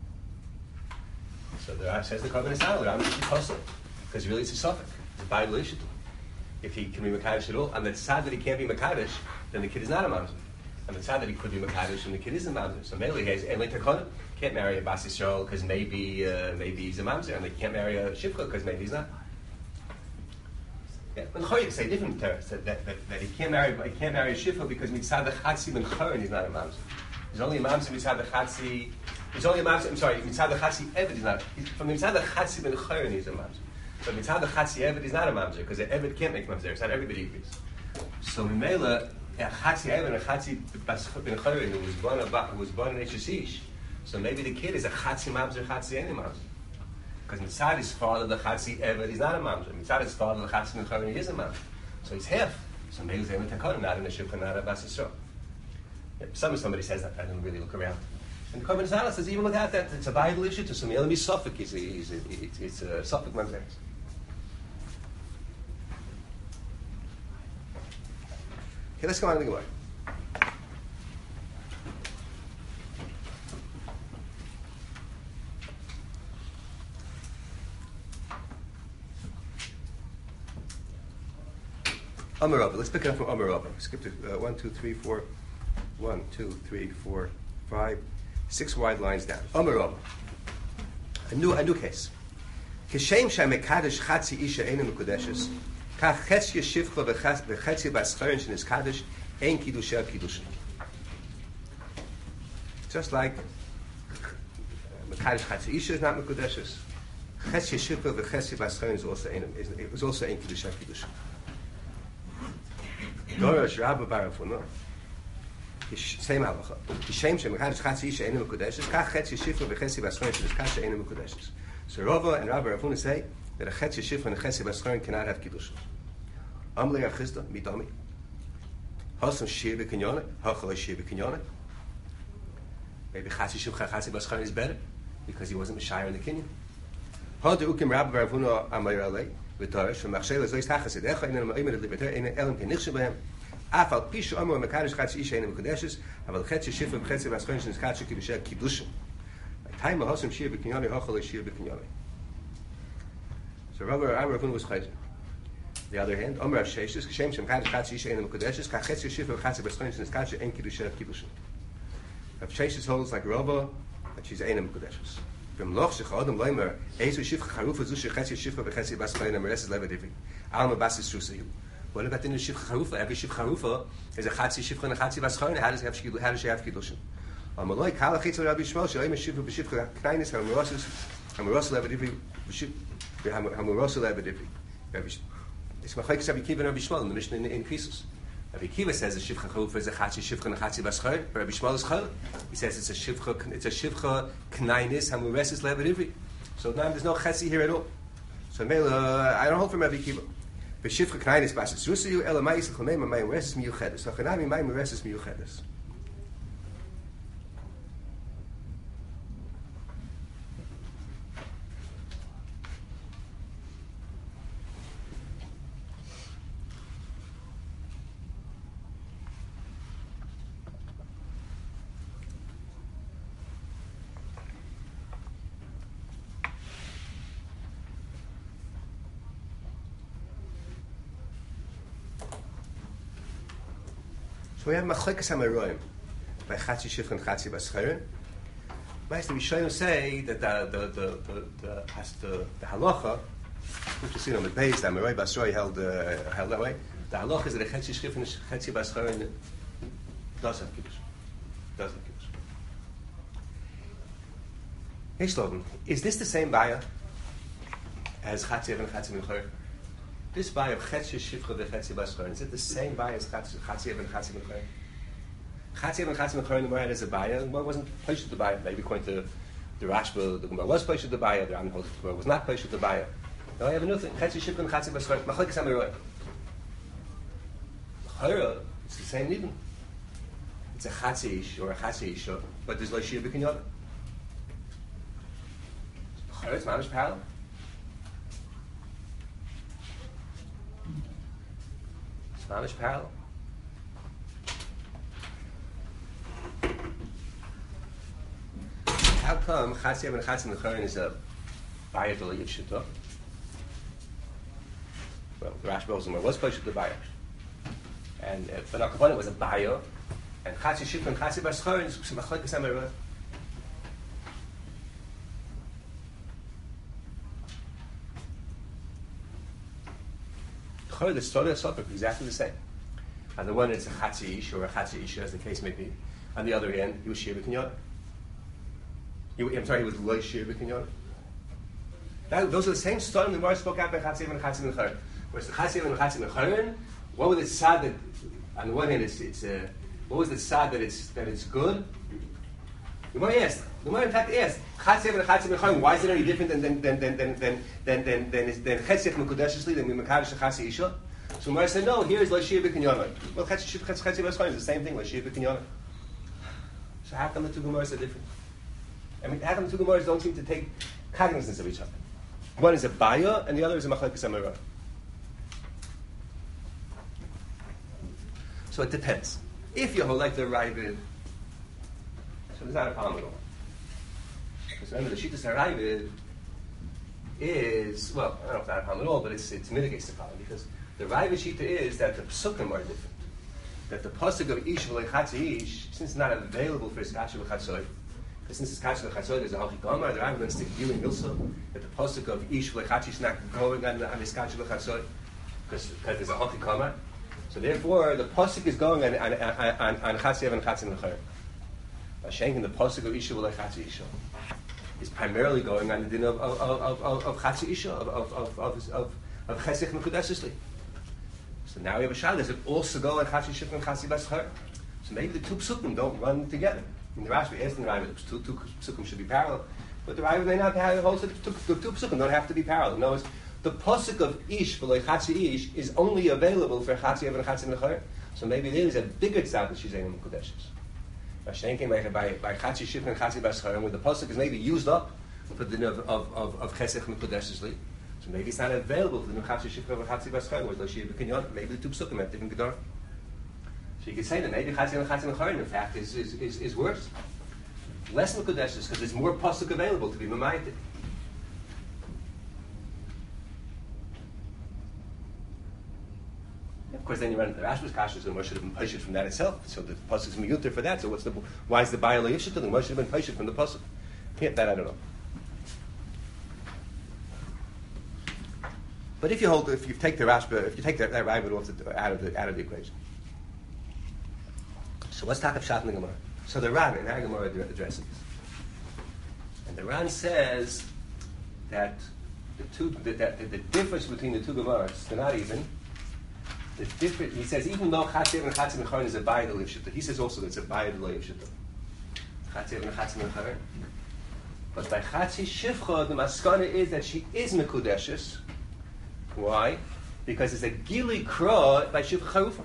So the Rav says the Covenant is not the Rambam should be puzzled, because really it's a suffix. It's a Bible issue. If he can be Makadosh at all, and it's sad that he can't be Makadosh, then the kid is not a mamzer. And it's sad that he could be Makadosh, and the kid is a mamzer. So mainly he has Einlay Takana, can't marry a Bas Yisrael because maybe uh, maybe he's a mamzer, and they can't marry a Shivcha because maybe he's not. Yeah, and Choyek say different terms that, that, that, that he can't marry he can't marry a Shivcha because mitzad the Chatzi ben Chayrin he's not a mamzer. He's only a mamzer mitzad the Chatzi. He's only a mamzer. I'm sorry, mitzad the Chatzi Eved is not. He's, from mitzad the Chatzi ben Chayrin he's a mamzer. But mitzad the Chatzi Eved is not a mamzer because the Eved can't make mamzer. It's not everybody agrees. So Mimela a Chatzi Eved and a Chatzi ben Chayrin who was born who was born in Eshesish. So maybe the kid is a Chatzi mamzer, Chatzi any mamzer. Because mitzad his father the Chatzi Eved is not a mamzer. Mitzad his father the Chatzi ben Chayrin is a mamzer. So he's half. So maybe he's Einlay Takana, not in a Shivcha, not a Bas Yisrael. Some somebody says that. I didn't really look around. And the Common Salaf says even without that, it's a Bible issue to some Elam is Suffolk. It's a, it's a, it's a Suffolk mamzer. Okay, let's go on to the Gemara. Amar Rabba. Let's pick it up from Amar Rabba. Skip to uh, one, two, three, four. One, two, three, four, five, six wide lines down. Amar Rabba. A new, a new case. Kishem shemekadosh chatzi isha einu mekudeshes. Kach chetzia shivcha v'chetzia bas chayrin shenis kadosh ein kiddusha kiddushin. Just like mekadosh chatzi isha is not mekudeshes. Chetzia shivcha v'chetzia bas chayrin is also ein is also ein kiddusha kiddushin. Dorosh Rabba Barafuna. Same halacha. Kishem shemekadosh chatzi isha einu mekudeshes. Kach chetzia shivcha v'chetzia bas chayrin shenis kadosh einu mekudeshes. So Rava and Rabbi Barafuna say that a chetzia shivcha and a chetzia bas chayrin cannot have kiddushin. Amli Achista, Midami. Hasam Shir B'Kinyone, Hachalai Shir B'Kinyone. Maybe Chatzi Shivcha Chatzi Bas Chayrin is better because he wasn't Meshayir in the Kinyan. Hada Ukim Rabbi Baravuna Amayr Alei, V'Tarish, from Machshel Zois Tachas Edecha, Einen Ma'imah Libertar, Einen Elam Kenichshe B'hem. Afal Pishu Amor Mekadosh Chatzi Isha Einen Mekudeshes, Aval Chetzia Shivcha B'Chetzia Bas Chayrin Shenis Kadosh Kiddusha Kiddushin. Time Hasam Shir B'Kinyone, Hachalai Shir B'Kinyone. So Rabbi Baravuna was Chayzer. The other hand, Omer Sheshes, Kishem Shem Kadosh Chatzi Isha Einu Mekudeshes, Kachetzi Shivcha V'Chatzi Bas Chayrin Shenis Kadosh Ein Kiddusha Kiddushin. Rav Sheshes holds like Rava that she's Einu Mekudeshes. From Loch Shech Adam Leimer, Eizu Shivcha Charufa Zu Shechetzi Shivcha V'Chetzi Bas Chayrin Amereses Leva Divri. Alma Basis Trusayu. What about the new Shivcha Charufa? Every Shivcha Charufa is a Chatzi Shivcha and a Chatzi Bas Chayrin. How does it have? How does she have Kiddushin? Amaloi Kalachetz Rabbi Shmuel Sheleimer Shivcha B'Shivcha Knainis Hamereses Hamereses Leva Divri Hamereses Leva Divri. It's Machlekes Rabbi Kiva and Rabbi Shmuel in the Mishnah in, in Krisus. Rabbi Kiva says a Shivcha Charufa is a Chatzi Shivcha and a Chatzi Bas Chayrin, but Rabbi Shmuel is Chayrin. He says it's a Shivcha, it's a Shivcha Knainis Hamureses Levad Ivri. So now there's no Chetzi here at all. So Mela, I don't hold from Rabbi Kiva. B'shifcha knainis basas rusiyu ela ma'is l'chonei ma'mayim reses miyuchedes. Hachanami ma'mayim reses miyuchedes. So we have Machlekes HaMaroim by Chatzi Shifcha and Chatzi Bascheren. Nice, the Rishonim say that the the the the the, the, the halacha, which is seen on the base, that Maroi Basroi held uh, held that way. The halacha is that a Chatzi Shifcha and Chatzi Bascheren does have kiddush. Does have kiddush. Hishloven, is this the same baya as Chatzi and Chatzi Mechayer? This baya of Chetzi Shifcha and Chetzi Bascheren, is it the same baya as Chatzi and Chatzi Mechayer? Chatzi and Chatzi Mechayer in the Gemara has a baya. The Gemara wasn't placed with the baya. Maybe according to the Rashba, the Gemara was placed with the baya. The Rambam holds the Gemara was not placed with the baya. Now I have a new thing. Chetzi Shifcha and Chatzi Bascheren. Machlekes HaMaroim. Mechayer, it's the same nidin. It's a Chatzi Ish or a Chatzi Isha, but there's Lo Shir B'Kinyoda. Mechayer, it's mamish parallel. Mamish parallel. How come Chatzi and Chatzi Mechayer is a baya to Yiv Shita? Well, the Rashi Bozimar was placed with the baya, and uh, but Akavana was a baya, and Chatzi Shifcha and Chatzi Bascheren is Machlekes HaMaroim. The story of Sopik is exactly the same. On the one, it's a Chatzi Ish or a Chatzi Isha, as the case may be. On the other end, he was Shir B'Kinyoda. I'm sorry, he was Lo Shir B'Kinyoda. Those are the same story the Gemara spoke out by Chatzi and Chatzi Mechayer. Whereas the Chatzi and Chatzi Mechayer, what was it sad that, on the one hand, it's, it's uh, what was it sad that it's that it's good? The Gemara asked. The Gemara in fact asked, Chatzi and Chatzi Mechayer, why is it any different than than than than than than than than than than Chetzi Mekudeshesli than Mekadosh Chatzi Isha? So Gemara said, no, here is Lo Shir B'Kinyoda. Well, Chetzi Shifcha Chetzi Bascheren is the same thing, Lo Shir B'Kinyoda. So how come the two Gemaras are different? I mean, how come the two Gemaras don't seem to take cognizance of each other? One is a baya, and the other is a Machlekes HaMaroim. So it depends. If you hold like the Ravid, so there's not a problem at all. Because remember, the Shittas HaRavid is, well, I don't know if it's not a problem at all, but it's, it mitigates the problem. Because the Ravid Shita is that the Pesukim are different. That the Pasuk of Ish v'lo Chatzi Ish, since it's not available for Iskasha v'Chatzoy, because since Iskasha v'Chatzoy there's a Halchi Gomar, the Ravid wants to give you in Milsa, that the Pasuk of Ish v'lo Chatzi is not going on, on Iskasha v'Chatzoy, because there's a Halchi Gomar. So therefore, the Pasuk is going on, on, on, on Chatzi and Chatzi Mechayer. Shenkin, the Pasuk of Isha v'lo Chatzi Isha is primarily going on the din of of of of, of Chatzi Isha of of of of of, of Chesed Mekudeshesli. So now we have a shayla. Does it also go on Chatzi Shifcha and Chatzi Bascheren? So maybe the two psukim don't run together. In the Rashi, asked in the Rashi, the two, two psukim should be parallel, but the Rashi may not have also the two, the two psukim don't have to be parallel. No, it's the pasuk of Ish v'lo Chatzi Ish is only available for Chatzi and Chatzi Mechayer. So maybe there is a bigger tzad that she's in Mekudeshes. Shenkin by by Chatzi Shifcha and Chatzi Bascheren, where the pasuk is maybe used up for the din of of of, of Chesed Mekudeshesli. So maybe it's not available for the new Chatzi Shifcha and Chatzi Bascheren, where Lo Shir B'Kinyoda. Maybe the two psukim have different gedar. So you could say that maybe Chatzi and Chatzi Mechayer in fact is is is, is worse, less Mekudeshes because there's more pasuk available to be memayted. Of course, then you run into the Rashba's kasha, so Moshe should have been paished from that itself. So the pasuk is miyuter for that. So what's the why is the baya le'yishit to them? Moshe should have been paished from the pasuk. Yeah, that I don't know. But if you hold, if you take the Rashba, if you take that, that Ravid off the, out of the out of the equation, so let's talk of Shat in the Gemara. So the Ran in our Gemara addresses this, and the Ran says that the two that, that the, the difference between the two Gemaras, they're not even. The different, he says, even though Chatzi and Chatzi Mechayer is a bayad lo yivshita, he says also that it's a bayad lo yivshita. Chatzi and Chatzi Mechayer. But by Chatzi Shifcha, the maskana is that she is Mekudeshes. Why? because it's a gili kra by shivcha charufa.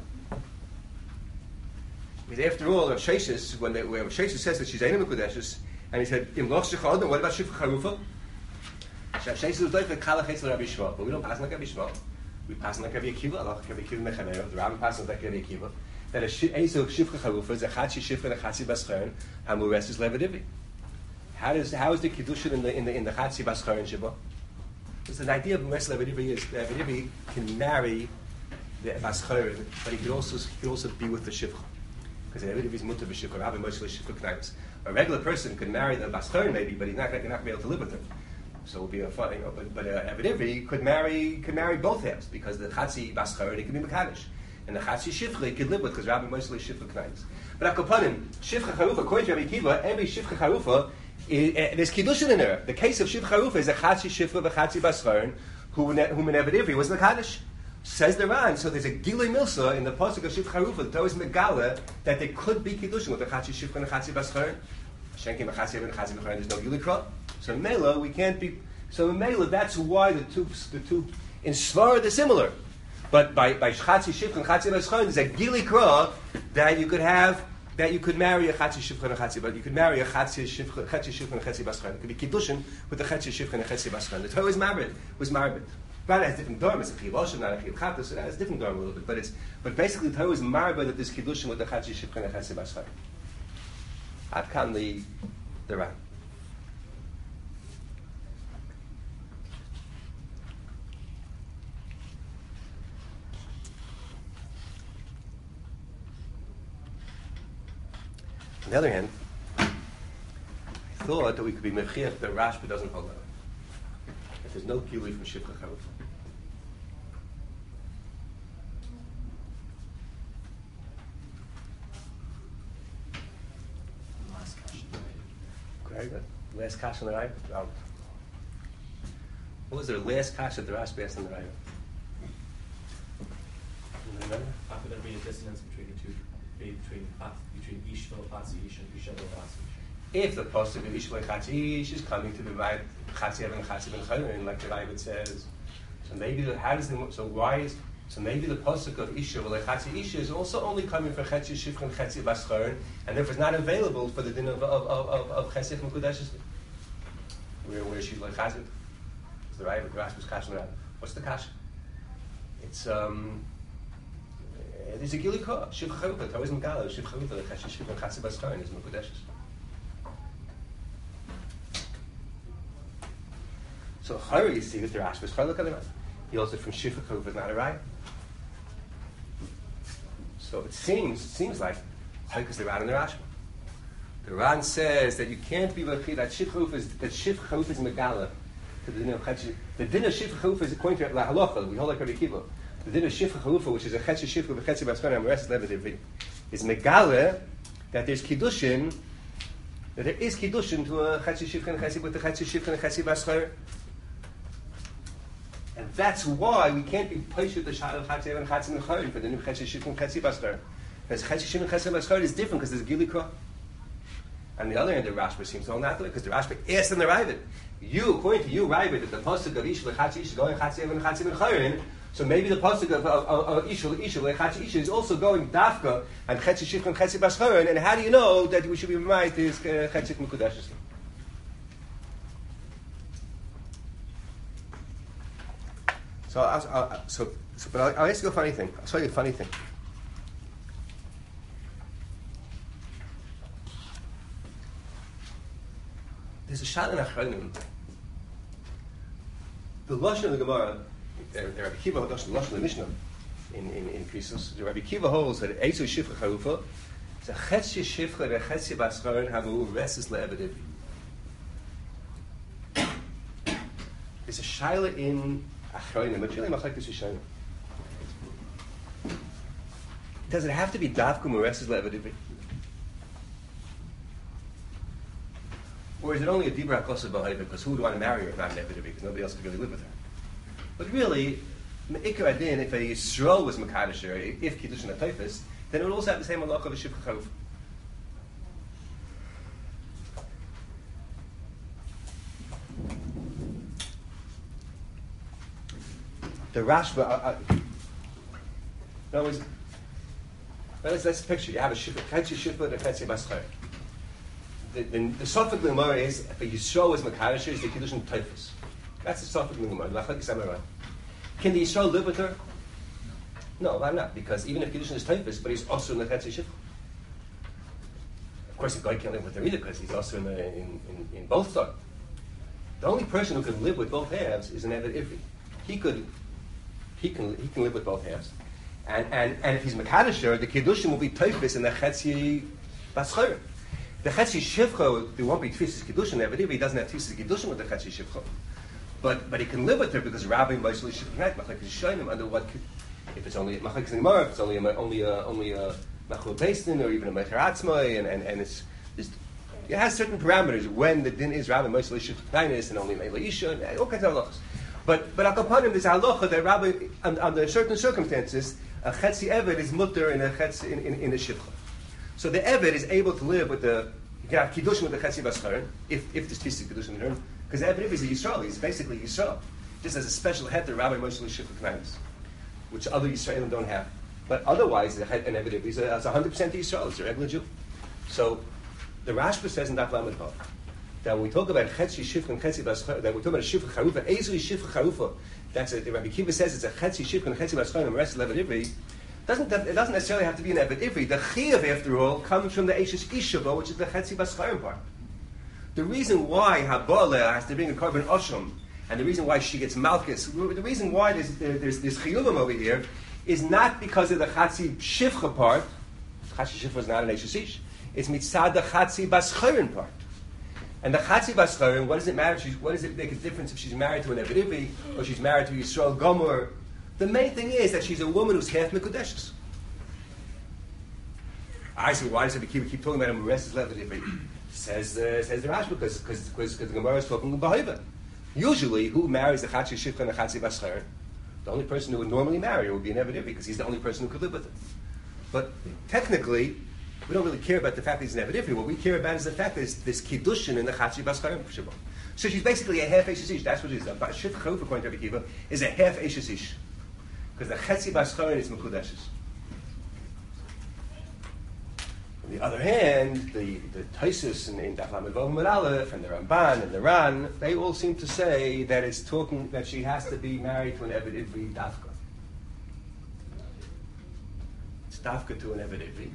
Because after all, Rav Sheshes, when, they, when Rav Sheshes says that she's Eina Mekudeshes, and he said, Im loch shechad, what about shivcha charufa? Rav Sheshes was like the kalachetz Rabbi Shmuel, but we don't pass like Rabbi Shmuel. We pass like Rabbi Akiva, Allah Rabbi Akiva Mechameir, the Rabbi passes like Rabbi Akiva. That a Ezo shivcha charufa is a chatzi shivcha and a chatzi baschern, and the rest is levadivi. How does how is the kiddushin in the in the in the chatzi baschern shiva? Because the idea of Meres Levadivi is that Levadivi can marry the baschern, but he could also he could also be with the shivcha. Because Levadivi is mutar b'shivcha, Rabbi Moshe shivcha knaims. A regular person could marry the baschern maybe, but he's not going to be able to live with her. So it would be a fun, you know, but but uh, Levadivi could marry could marry both halves because the chatzi baschern he could be mekadosh. And the Chatzi Shivcha he could live with because Rabbi Moshe Shivcha Knaims. But Akopanim, Shivcha Charufa, according to Rabbi Akiva, every Shivcha Charufa, there's Kiddushin in her. The case of Shivcha Charufa is a Chatzi Shivcha v'Chatzi Baschern, who whom in Eved was Mekadosh. Says the Ran, so there's a Gilei Milsa in the pasuk of Shivcha Charufa, that was Megala, that there could be Kiddushin with the Chatzi Shivcha and the Chatzi Baschern. Shenkim v'Chatzi and Chatzi Baschern, there's no Gilei Kra. So in Mela, we can't be, so in Mela, that's why the two, the two, in Svara, they're similar. But by by Chatzi Shivcha and Chatzi Baschern, there's a Gili Kra that you could have, that you could marry a Chatzi Shivcha and a Chatzi, but you could marry a Chatzi Shivcha, Chatzi Shivcha and a Chatzi Baschern. It could be Kiddushin with a Chatzi Shivcha and a Chatzi Baschern. The Torah is married, was married. But it has different dorm. It's a Chiv Oshem, not a Chiv Chata, so that has different dorm a little bit. But it's but basically the Torah is married that there's Kiddushin with the Chatzi Shivcha and a Chatzi Baschern. Ad kan the the Ran. On the other hand, I thought that we could be mechiach that Rashba doesn't hold that. That there's no gilui from Shivcha Charufa. Last question. Very good. Last kash on the right. Um, what was their last kash that the Rashba asked on the right? Remember? How could there be a dissonance between the two? Between between Ishva Chatzi Ish and Ishva Chatzi Ish? If the pasuk of Ishva Chatzi Ish is coming to be right, Chatzi Evan Chatzi Ben Chayrin, like the Ravid says, so maybe the, how does the, so why is so maybe the pasuk of Isha or Chatzi Ish is also only coming for Chatzi Shivcha and Chatzi Baschern, and therefore it's not available for the din of of of of, of Chesed Mekudeshes. Where where she's like Chazid, the Ravid, the Rashba's kash. What's the kash? It's um. There's a Gili Kra, Shivcha Charufa, Torah is Megala, Shivcha Charufa, the Chatzi Shivcha and Chatzi Baschern is Mekudeshes. So Chayra, you see that the Rashba is Chayla Kadimah. He also from Shivcha Charufa is not a Raya. So it seems, it seems like Chayka is the Ran in the Rashba. The Ran says that you can't be like that Shivcha Charufa is that Shivcha Charufa is Megala. The din of Shivcha Charufa is according to La Halacha. We hold like Rabbi Akiva. The din of Shivcha Charufa, which is a Chetzi Shivcha with a Chetzi Baschern and the rest is Levadivi, is Megala that there's Kiddushin, that there is Kiddushin to a Chetzi Shivcha and a Chetzi with the Chetzi Shivcha and a Chetzi Baschern. And that's why we can't be patient the Shah of Chetzi and Chetzi Baschern for the new Chetzi Shivcha and Chetzi Baschern. Because Chetzi Shivcha and Chetzi Baschern is different because there's Gili Kra. On the other hand, the Rashba seems to hold that way because the Rashba asked in the Ravid. You, according to you, Ravid, that the pasuk of Ish Lechatzi Ish is going Chetzi and Chetzi Baschern. So maybe the pasuk of of Ish Ish Lechatzi Ish is also going Dafka and Chetzi Shivcha and Chetzi Baschern. And how do you know that we should be reminded is Chetzi Mekudeshes? So, I'll, I'll, so, so, but I'll, I'll ask you a funny thing. I'll show you a funny thing. There's a shot in Achronim. The lashon of the Gemara, the Rabbi Kiva holds the lashon of the Mishnah in in in Krisos. The Rabbi Kiva holds that Eizu Shivcha Charufa, it's a Chetzi Shivcha and a Chetzi Baschern havu reses le'evediv. There's a shaila in Achronim, but really machlek this shaila. Does it have to be Davkum or reses le'evediv? Or is it only a Dibra HaKosav B'Haiva because who would want to marry her if not an Eved because nobody else could really live with her? But really, Me'ikar Adin, if a Yisrael was Mekadosh her, if Kiddush and a Teifus, then it would also have the same halacha of a Shivcha Charufa. the Rashba. Uh, uh, in other words, let's, let's picture you have a shifra, chetzi shifra, and a chetzi baschar. The the, the Sofik Gemara is if a Yisrael is Makadasher is the Kiddushin Typhus. That's the Sofik Gemara. Can the Yisrael live with her? No, why not? Because even if Kiddushin is Typhus, but he's also in the chetzi shifra. Of course, the guy can't live with her either because he's also in, the, in, in, in both sides. The only person who can live with both halves is an Eved Ivri. He could, he can, he can live with both halves, and and, and if he's Makadasher, the Kiddushin will be Typhus in the chetzi baschar. The chetzi shivcha, there won't be tfisis Kiddushin. Eved Ivri doesn't have tfisis Kiddushin with the chetzi shivcha, but but he can live with her because Rabbi Moshe Shivchanait Machlekes Yishayim under what if it's only Machlekes Gemara, if it's only a, only a, only a Machul Beistin or even a Mecher Atzmai, and, and, and it's just, it has certain parameters when the din is Rabbi Moshe Shivchanait and only Meila Isha, and all kinds of halachas. But but Akapanim there's a halacha that Rabbi under, under certain circumstances a Chetzi Eved is mutter in a Chetzi in, in, in a Shivcha. So the Eved is able to live with the you can have Kiddushin with the Chetzi Baschar if if there's Tfisik Kiddushin in her because the Eved is a Yisrael, he's basically Yisrael, just as a special head to Rabbi Moshe Shivchanait, which other Yisraelim don't have. But otherwise, an Eved is a one hundred percent Yisrael. It's a regular Jew. So the Rashba says in Daf Lamed Vav that when we talk about Chetzi Shifcha and Chetzi Baschar, that we talk about Shifcha Charufa, Ezri Shifcha Charufa. That's a, the Rabbi Kiva says it's a Chetzi Shifcha and Chetzi Baschar, and the rest of Eved Ivri. Doesn't it doesn't necessarily have to be an Eved Ivri. The Chiyav, after all, comes from the Eishes Ishava, which is the Chetzi Baschar part. The reason why Habala has to bring a carbon Osham, and the reason why she gets Malchus, the reason why there's there, there's this Chiyuvim over here, is not because of the Chatzi Shivcha part. Chatzi Shivcha is not an Eishes Ish. It's mitzad the Chatzi Baschar part. And the Chatzi Baschar, what does it matter? She's, what does it make a difference if she's married to an Eved Ivri or she's married to Yisrael Gomer? The main thing is that she's a woman who's half Mekudeshes. I say, why does it keep, keep talking about him? The rest is Eved Ivri. Says uh, says the Rashi because because because the Gemara is talking about Bahiva. Usually, who marries the Chatzi Shivcha and the Chatzi Baschar? The only person who would normally marry her would be an Eved Ivri because he's the only person who could live with her. But technically, we don't really care about the fact that he's an Eved Ivri. What we care about is the fact that there's this Kiddushin in the Chatzi Baschar. So she's basically a half Eishes Ish. That's what it is. Shivcha Charufa, according to Rabbi Kiva, is a half Eishes Ish. Because the Chetzi Baschar is Mekudeshes. On the other hand, the, the Taisus and in Daf Lamed Vav Amud Aleph and the Ramban and the Ran, they all seem to say that it's talking that she has to be married to an Eved Ivri Dafka. It's Dafka to an Eved Ivri.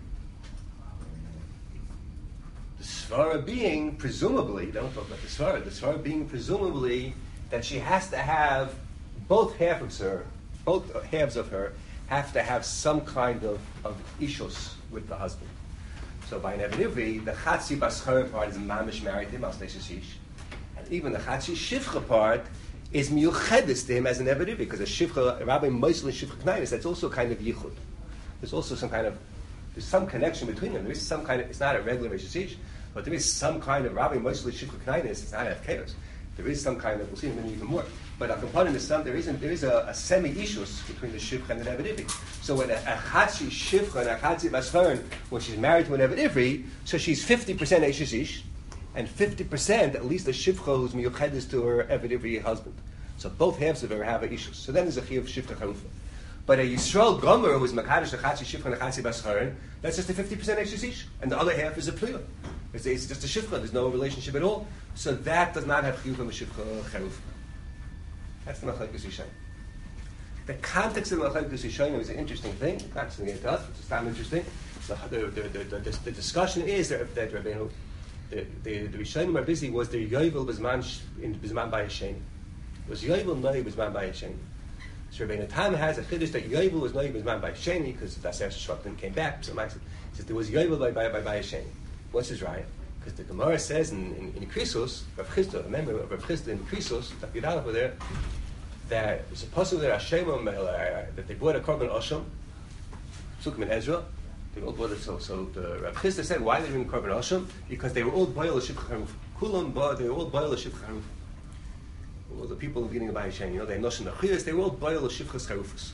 The Svara being, presumably, don't talk about the Svara, the Svara being presumably that she has to have both half of her, both halves of her, have to have some kind of, of ishus with the husband. So by an Eved Ivri, the Chatzi Baschar part is mamish married to him, al Shnei Ish. And even the Chatzi Shivcha part is miyuchedes to him as an Eved Ivri, because a Shivcha, Rabbi Moshe Shivcha Knainis, that's also kind of yichud. There's also some kind of, there's some connection between them. There is some kind of, it's not a regular Ish, but there is some kind of Rabbi Moshe Shivcha Knainis, it's not Efkeros. There is some kind of, we'll see in a minute even more. But a component is some, there is, a, there is a, a semi-ishus between the Shivcha and the Eved Ivri. So when a, a Chatzi Shivcha and a Chatzi Baschar, when she's married to an Eved Ivri, so she's fifty percent Eishes Ish, and fifty percent at least a Shivcha who's miyuchedes to her Eved Ivri husband. So both halves of her have a ishus. So then there's a Chiyuv Shivcha Charufa. But a Yisrael Gomer who is Makadosh, a Chatzi Shivcha and a Chatzi Baschar, that's just a fifty percent Eishes Ish, and the other half is a Pliyah. It's, it's just a Shivcha, there's no relationship at all. So that does not have Chiyuv of a Shivcha Charufa. That's the Machlekes Yishayim. The context of the Machlekes Yishayim is an interesting thing. Not something to us, but it's not interesting. The, the, the, the, the, the discussion is that, that Rabbeinu, the, the, the Yishayim are busy, was the Yovel Bizman in Bizman by Hashem. Was Yovel Noi Bizman by Hashem? So Rabbeinu Tam has a chiddush that Yovel was Noi Bizman by Hashem because Daser Shvachtim came back. So Mike says there was Yovel by, by, by, by Hashem. What's his right? Because the Gemara says in, in, in Krisos, Rav Chisda, remember Rav Chisda in Krisos, that Yudal over there, that it's a possible that Hashem, that they brought a korban Osham, Sukkim and Ezra, they all brought it, so, so the Rav Chisda said, why did they bring korban Osham? Because they were all boil a Shivcha Charuf. Kulam, they were all boil a Shivcha Charuf. All the people getting the Hashem, you know, they noshim the Chiyas, they were all boil a Shivcha Charufas.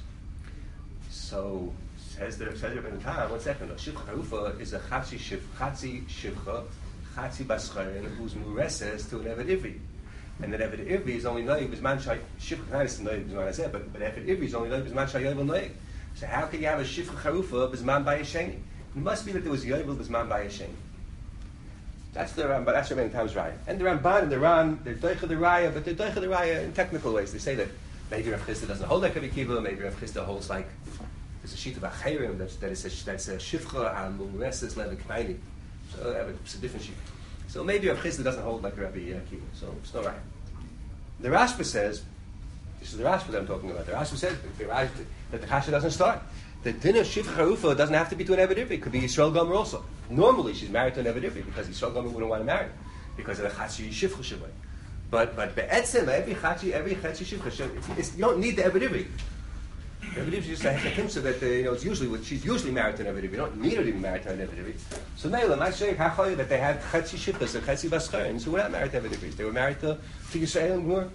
So, says the says Rabbeinu Tam, one second, a Shivcha Charufa is a Chatzi Shivcha, Chatzi Shivcha, Chatzi Baschar, whose mureses to an Eved Ivri. And that Eved Ivri is only noig b'zman shay shifcha charis noig b'zman hazeh, but but Eved Ivri is only noig b'zman shay yovel noig. So how can you have a shifcha charufa b'zman bayasheni? It must be that there was yovel b'zman bayasheni. That's the Ramban. That's Rabbeinu Tam's raya. And the Ramban and the Ran, they're doicha the raya, but they're doicha the raya in technical ways. They say that maybe Rav Chisda doesn't hold like Rabbi Kiva, maybe Rav Chisda holds like there's a sheet of acherim that's that is a, that's a shifcha al mumreses levik k'mayni. So uh, it's a different sheet. So maybe Rav Chisda doesn't hold like Rabbi Kiva. So it's not right. The Rashba says, this is the Rashba that I'm talking about. The Rashba says the Rashba, that the Kasha doesn't start. The dinner shifcha charufa doesn't have to be to an Eved Ivri. It could be Yisrael Gomer also. Normally, she's married to an Eved Ivri because Yisrael Gomer wouldn't want to marry her because of the Chatzi Shifcha Shavai. But but be'etzem every Chatzi every Chatzi Shifcha Shavai, you don't need the Eved Ivri. The Eved Ivri is just a hektim so that uh, you know it's usually what she's usually married to an Eved Ivri. You don't need her to be married to an Eved Ivri. So Neila, I say hachoy that they had Chatzi Shifchas and Chatzi Bascharins who were not married to Eved Ivris. They were married to to Yisrael and Gomer.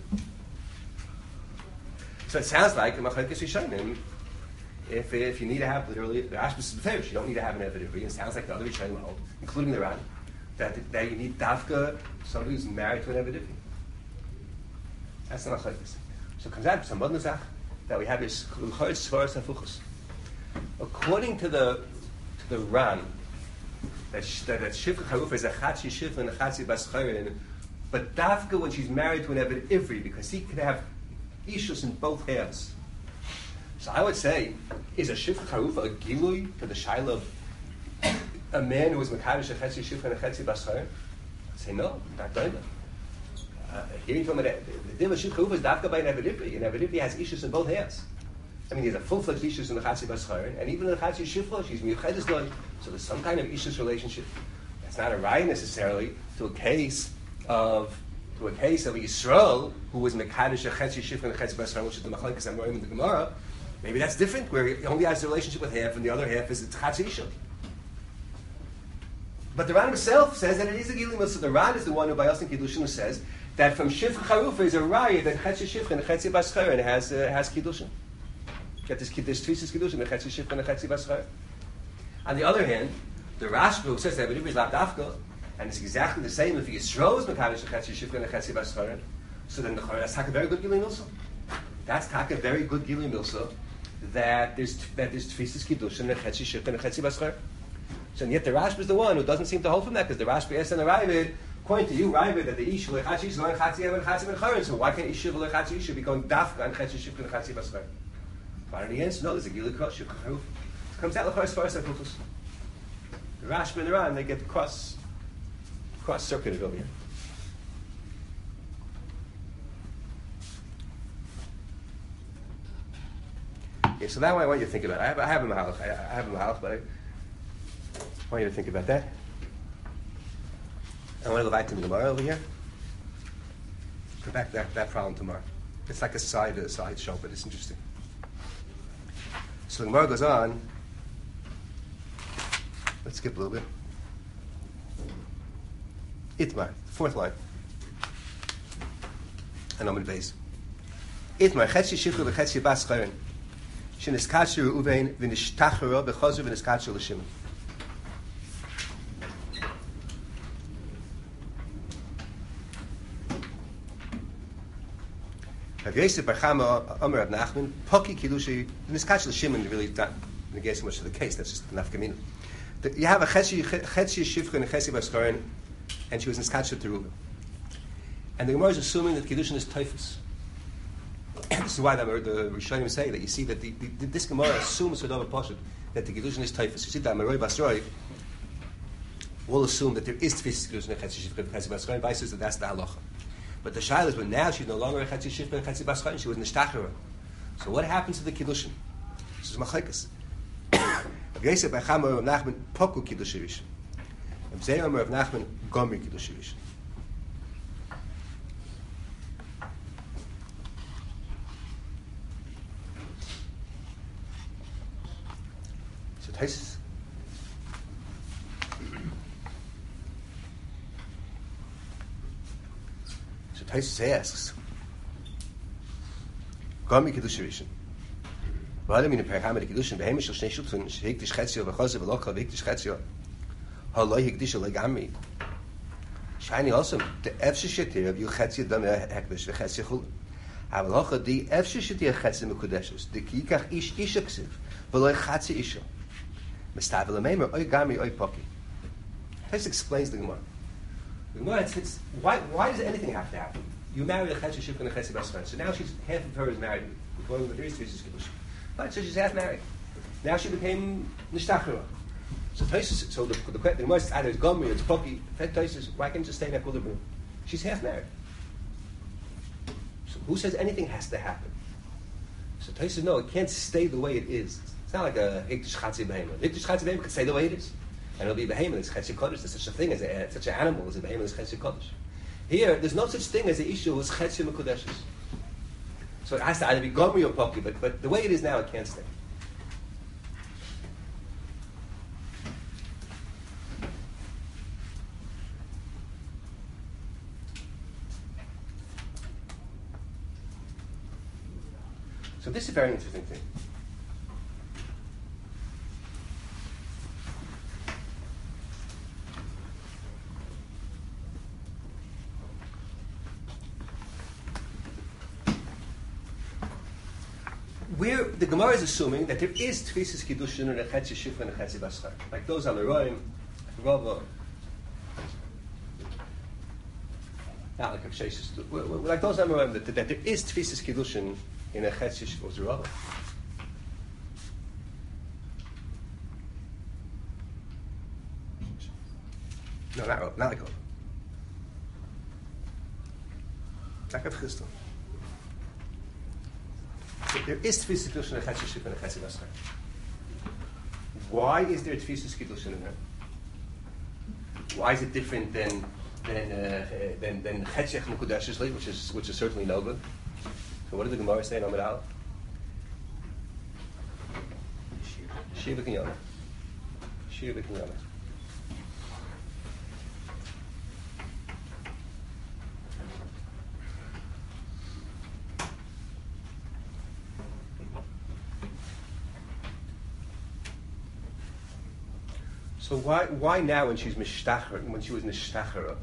So it sounds like the Machlekes Yishanim. If, if you need to have literally, the Rashba is fair, you don't need to have an Eved Ivri. It sounds like the other Rishonim hold, including the Ran, that, that you need dafka, somebody who's married to an Eved Ivri. That's not like this. So it comes out some other zach that we have this L'chor Svaras Hafuchos. According to the to the Ran, that that, that Shifcha Charufa is a Chatzi Shifcha and a Chatzi Bascharins, but dafka when she's married to an Eved Ivri, because he could have ishus in both halves. So I would say, is a shifcha charufa a gilui to the shaila of a man who is mekadosh a chetzi shifcha and a chetzi baschar? I'd say no, not doing that. Uh, here you told me that the din of shifcha charufa is dafka by an Eved Ivri, and Eved Ivri has ishus in both hands. I mean, he has a full-fledged ishus in the chetzi baschar, and even in the chetzi shifcha, she's miyuchedes loy. So there's some kind of ishus relationship. That's not a raya necessarily to a case of to a case of Yisrael who was mekadosh a chetzi shifcha and a chetzi baschar, which is the machlekes Amorim in the Gemara. Maybe that's different, where he only has a relationship with half, and the other half is a Chatzi Isha. But the Ran himself says that it is a Gilim. So the Ran is the one who, by Yosef Kiddushin, says that from Shifcha Charufa is a Raya that Chetzi Shifcha and Chetzi Baschar has uh, has Kiddushin. Get this this Tfisis Kiddushin, the Chetzi Shifcha and the Chetzi Baschar. On the other hand, the Rashba who says that Eved Ivri is Lav Dafka, and it's exactly the same if Yisrael is Mekadosh Chetzi Shifcha and Chetzi Baschar. So then the that's a very good Gilim also. That's a very good Gilim also. That there's that there's tefisas kiddush and a chetzi shifcha and a chetzi baschar. So and yet the Rashba is the one who doesn't seem to hold from that because the Rashba asks in the Ravid, according to you, Ravid, that the ish lechatzi is going chatzi and chatzi baschar. So why can't ish lechatzi ish be going dafka and chetzi shifcha and chetzi baschar? Finally, the answer no. There's a gilu cross shifcha charuf. It comes out lechor as far as the Rashba and the Ran they get cross cross circuited over here. Okay, so that one I want you to think about. I have, I have a mahalach. I, I have a mahalach, but I want you to think about that. I want to go back to the Gemara over here. Come back to that, that problem tomorrow. It's like a side a side show, but it's interesting. So the Gemara goes on. Let's skip a little bit. Itmar, fourth line. And I'm in base. Itmar, chetzi shifcha v'chetzi bascharins. Sheniskatzer Reuven v'nishtachera b'chazer v'niskatzer l'Shimon. Rav Yosef bar Chama Omer Rav Nachman Poki Kiddushi v'niskatzer l'Shimon really not negates so much of the case. That's just enough kamina. You have a chetzi chetzi shifcha and a chetzi bascharins, and she was niskatzer to Reuven. And the Gemara is assuming that Kiddushin is typhus. This is why the, the Rishonim say that you see that the, the, this Gemara assumes for Dova Pashut that the Kiddushin is typhus. You see that Maroi Basroi will assume that there is Tfis Kiddushin and Chetzi Shifcha and Chetzi Bascharins, and says that that's the halacha. But the Shaila is, but now she's no longer a Chetzi Shifcha and Chetzi Bascharins, she was Nishtachera. So what happens to the Kiddushin? This is Machlekes. Rav Yosef bar Chama Rav Nachman Poku Kiddush Rishon. Rav Zeir Rav Nachman Gomer Kiddush Rishon. Taisus. So Taisus asks, Gomi Kiddush Rishon. V'adam min perham de Kiddushin behemish shel shnei shutfin shehikdish chetzio v'chazer v'locha v'hikdish chetzio haloi hikdish legamri Shiny also the efshe shetir you chetzi dam hekdesh v'chetzi chul. Havalacha the efshe shetir chetzi mekudeshes the kikach ish isha ksiv v'loy chetzi isha. Mistavel amemer oy gami oy poki. This explains the Gemara. The Gemara it's, it's, why why does anything have to happen? You marry a chetzi shif and a chetzi basran. So now she's half of her is married. According to the three sisters kibush. But so she's half married. Now she became nishtachra. So Taisus, so the the the Gemara is either it's gami or it's poki. Taisus, why can't you stay in that kulabru? She's half married. So who says anything has to happen? So Taisus, no, it can't stay the way it is. It's not like a hikdish chatzi behemoth. Hikdish chatzi behemoth can stay the way it is, and it'll be behemoth. It's chetzi kodesh. There's such a thing as a, such an animal as a behemoth is chetzi kodesh. Here, there's no such thing as the issue as chetzi mekudeshes. So it has to either be gami or poki, but but the way it is now, it can't stay. So this is a very interesting thing. Where the Gemara is assuming that there is tfisis kiddushin and a chetzi shifra and a chetzi baschar, like those on the roim, rava, not like Avsheisus, like those on the roim, that, that there is tfisis kiddushin in a chetzi shifra or rava. No, not rava, not like rava. Like Rav Chisda. There is tfisis kiddushin in a chetzi shifra and a chetzi baschar. Why is there tfisis kiddushin in her? Why is it different than than uh, than than chetzich mekudeshes, which is which is certainly no good? So what did the Gemara say in Amud Aleph? Shir b'kinyana. Shir b'kinyana. So why why now when she's mishtachar, when she was nishtachara,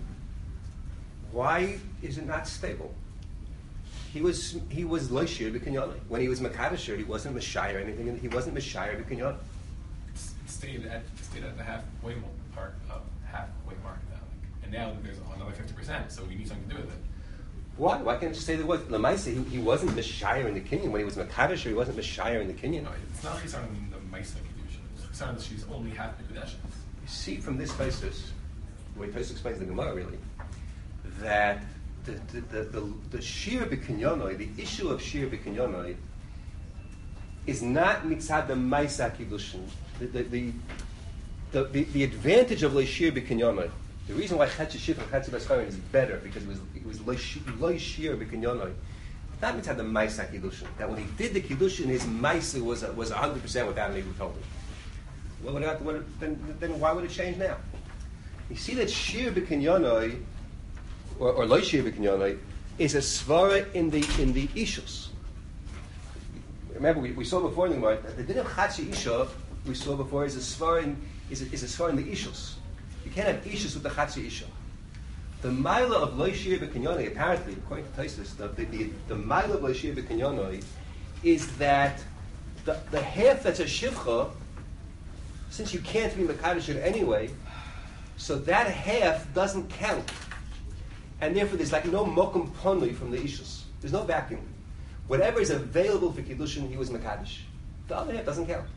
why is it not stable? He was he was loishir b'kinyana. When he was makadasher, he wasn't mishayir anything. He wasn't mishayir b'kinyana. It's, it stayed at it stayed at the halfway part of halfway mark now, like, and now there's another fifty percent. So we need something to do with it. Why? Why can't you just say there was Lamaisa? He, he wasn't mishayir in the kinyan when he was makadasher. He wasn't mishayir in the kinyan. No, it's not like he's on the Maisa kedusha. It's on that she's only half mekudeshes. You see from this basis, the way Tosfos explains the Gemara really, that the the the, the, the shir b'kinyanoi, the issue of shir b'kinyanoi, is not mitzad the Maisa kiddushin. The the the, the, the, the advantage of leishir b'kinyanoi. The reason why chetzi shif and chetzi bascharin is better because it was it was leishir b'kinyanoi. Not mitzad the Maisa kiddushin. That when he did the kiddushin, his Maisa was was a hundred percent without any who told him. Well, what, what, then, then why would it change now? You see that shir b'kinyanoi, or, or lo shir b'kinyanoi, is a svara in the in the ishus. Remember, we, we saw before in the Gemara that the din of chatzi isha we saw before is a svara in is a, is a svara in the ishus. You can't have ishus with the chatzi isha. The mila of lo shir b'kinyanoi, apparently, according to Tosfos, the the the, the mila of lo shir b'kinyanoi is that the, the half that's a shivcha, since you can't be Mekadosh anyway, so that half doesn't count. And therefore there's like no mokum ponui from the Ishus. There's no vacuum. Whatever is available for Kiddushin, he was Mekadosh. The other half doesn't count.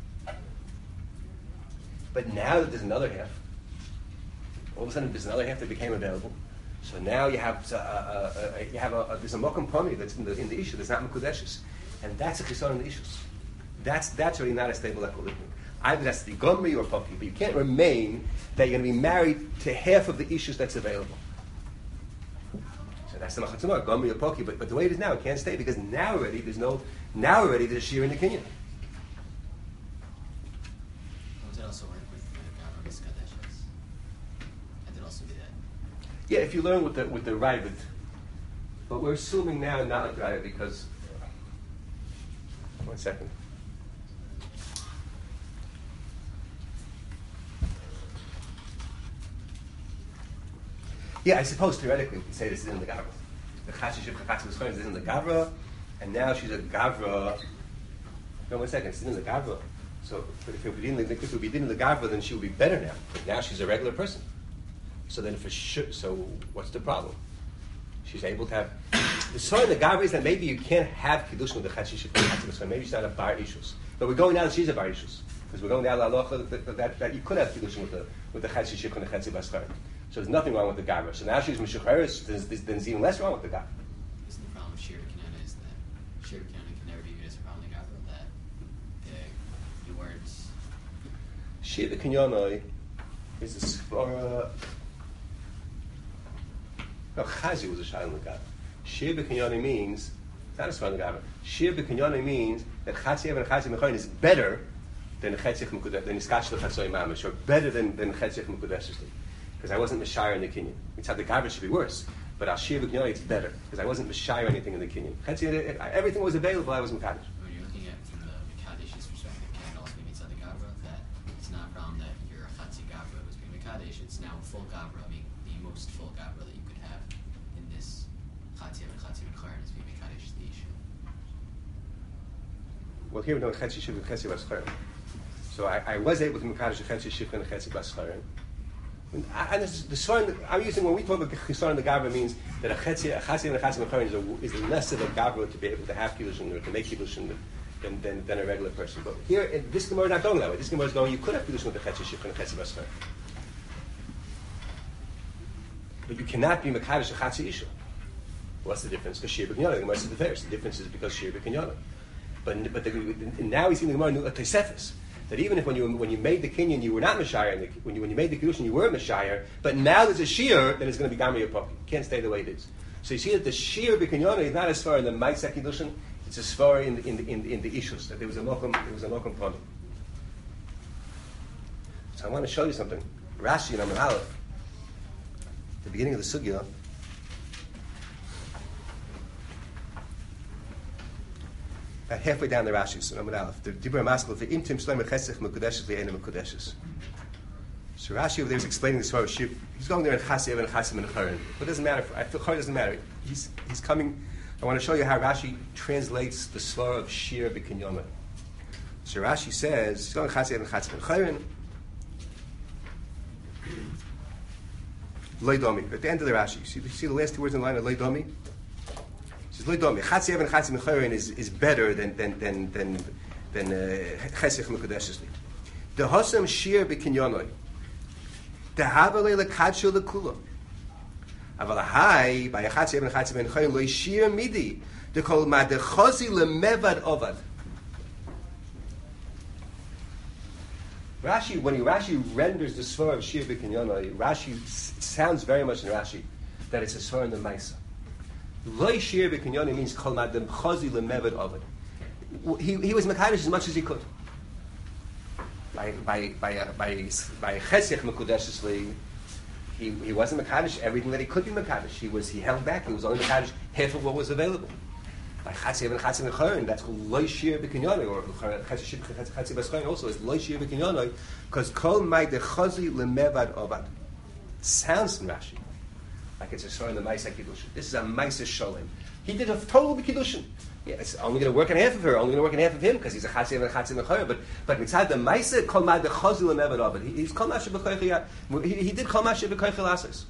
But now that there's another half, all of a sudden there's another half that became available. So now you have uh, uh, uh, you have a, a there's a mokum ponui that's in the in the Isha, there's not Mekudeshes. And that's a chisar in the Ishus. That's that's really not a stable equilibrium. Either that's the gomri or poki, but you can't remain that you're going to be married to half of the issues that's available. So that's the machatzimah, gomri or poki, but, but the way it is now, it can't stay because now already there's no, now already there's shir in the kinyan. Does it also work with the Gavros Kadeshes? And it also be that? Yeah, if you learn with the with the Ravid, but we're assuming now not like Ravid because, one second. Yeah, I suppose theoretically we could say this is in the Gavra. The Chashi Shivcha Chatzim B'Schorin is in the Gavra, and now she's a Gavra. No, one second, it's in the Gavra. So if it would be in the, if it would be in the Gavra, then she would be better now. But now she's a regular person. So then for sure, so what's the problem? She's able to have. The story in the Gavra is that maybe you can't have Kiddushin with the Chashi Shivcha Chatzim B'Schorin. Maybe she's not a Bar Ishus. But we're going now that she's a Bar Ishus. Because we're going down la halacha that, that, that you could have Kiddushin with the with the Chashi Shivcha and the Chatzim B'Schorin. So there's nothing wrong with the Gavra. So now she's Meshucheres, then there's, there's even less wrong with the Gavra. Isn't the problem with Shir B'Kinyana is that Shir B'Kinyana can never be viewed as a problem in Gavra, that the, the words... Shir B'Kinyana is a svara... No, Chazi was a shayla in the Gavra. Shir B'Kinyana means, it's not a svara in the Gavra. Shir B'Kinyana means that Chatziev and Chatziev Mechayin is better than Chetzich Mekudesh, than Iskach L'Chatzoy Mamish, or better than, than Chetzich Mekudesh. Because I wasn't Meshire in the Kinyan. It's how the Gavra should be worse. But Al Shir B'Kinyana, it's better. Because I wasn't Meshire anything in the Kinyan. Everything was available, I was Mekadosh. When you're looking at from the Mekadesh's perspective, can it also be mitzvah the Gavra, that it's not a problem that you're a Chatzi Gavra who's being Mekadesh, it's now a full Gavra, I mean, the most full Gavra that you could have in this Chatzi and Chatzi Mechayin is being Mekadesh the issue. Well, here we know Chetzi Shivcha and Chetzi B'Schorin. So I, I was able to Mekadosh Chetzi Shivcha and Chetzi B'Schorin. And, and this, the Soren, I'm using, when we talk about Chisoron in the Gavra, means that a Chetzi, a Chatzi and a Chetzi Mechayin is, a, is less of a Gavra to be able to have Kiddushin or to make Kiddushin than, than, than a regular person. But here, in this Gemara is not going that way. This Gemara is going, you could have Kiddushin with the Chetzi Shivcha and Chetzi B'Schorin. But you cannot be Mekadosh a Chatzi Isha. What's the difference? Because Shir B'Kinyana, the Gemara says the first. The difference is because Shir B'Kinyana. But, but the, now he's in the Gemara a Tosefes. That even if when you when you made the Kinyan you were not Meshire, when you when you made the Kiddushin you were Meshire, but now there's a Shir, then it's going to be Gamri Yopaki. You can't stay the way it is. So you see that the Shir B'Kinyana is not as far in the Ma'aseh Kiddushin, it's as far in the in the in the, in the Ishus, that there was a Mokum there was a Mokum Poni. So I want to show you something. Rashi in Amud Aleph, the beginning of the Sugya. About halfway down the Rashi, so Amud Aleph, the Dibur Maskal for Imtim Shloim Chesach Mekudeshes Le'enim Mekudeshes. So Rashi over there is explaining this for Shir. He's going there in Chasiev and Chasim and Charin. But it doesn't matter. I feel Charin doesn't matter. He's he's coming. I want to show you how Rashi translates the Svara of Shir B'Kinyana. So Rashi says he's going Chasiev and Chasim and Charin. Leidomi. At the end of the Rashi, you see, you see the last two words in the line of Leidomi. Chatzi and Chatzi Mechayin is is better than than than than than Chesich Mekudeshes. The Hosam Shir B'Kinyanoi. The Havalei LeKadshu LeKula. Aval Hai by Chatzi and Chatzi Mechayin Lo Shir Midi. The Kol Madechozi LeMevad Ovad. Rashi, when he Rashi renders the Svara of Shir B'Kinyanoi, Rashi sounds very much in Rashi that it's a Svara in the Maisa. Loi Shir B'Kinyana means Kol Madem Chazi Lemevad Ovid. He he was Mekadosh as much as he could. By by by uh, by by Chesech Mekudeshesli, he he wasn't Mekadosh everything that he could be Mekadosh. He was he held back. He was only Mekadosh half of what was available. By Chatzev and Chatzev Mechayin, that's called Loi Shir B'Kinyana, or Chatzev B'Schorin also is Loi Shir B'Kinyana, because Kol Madem Chazi Lemevad Ovid sounds in Rashi like it's a story in the Ma'aseh Kiddushin. This is a Ma'aseh Shalom. He did a total Kiddushin. Yeah, it's only going to work on half of her, only going to work on half of him, because he's a Chatzev and a Chatzev Mechayin. But but inside the Ma'aseh, Kol Ma'ad Chazil and Eved Ovid. He's Kol Mashe B'Koichi. He he did Kol Mashe B'Koichi Lasos.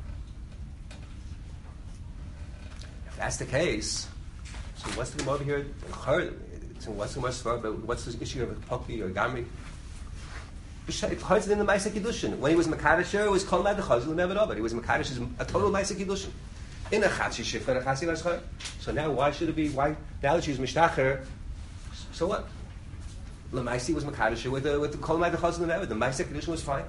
If that's the case, so what's the Gemara over here? So what's the Gemara? What's the issue of Poki or Gamri? It hides in the Ma'aseh Kiddushin. When he was Mekadosh, it was Kol Ma'ad Chazil and Eved Ovid. He was Mekadosh is a total Ma'aseh Kiddushin. In a Chatzi Shivcha and a Chatzi B'Schorin. So now, why should it be? Why now that she's Mishtacher? So what? Lamaisi was Mekadosh with the with the Kol Ma'ad Chazil and Eved. The Ma'aseh Kiddushin was fine.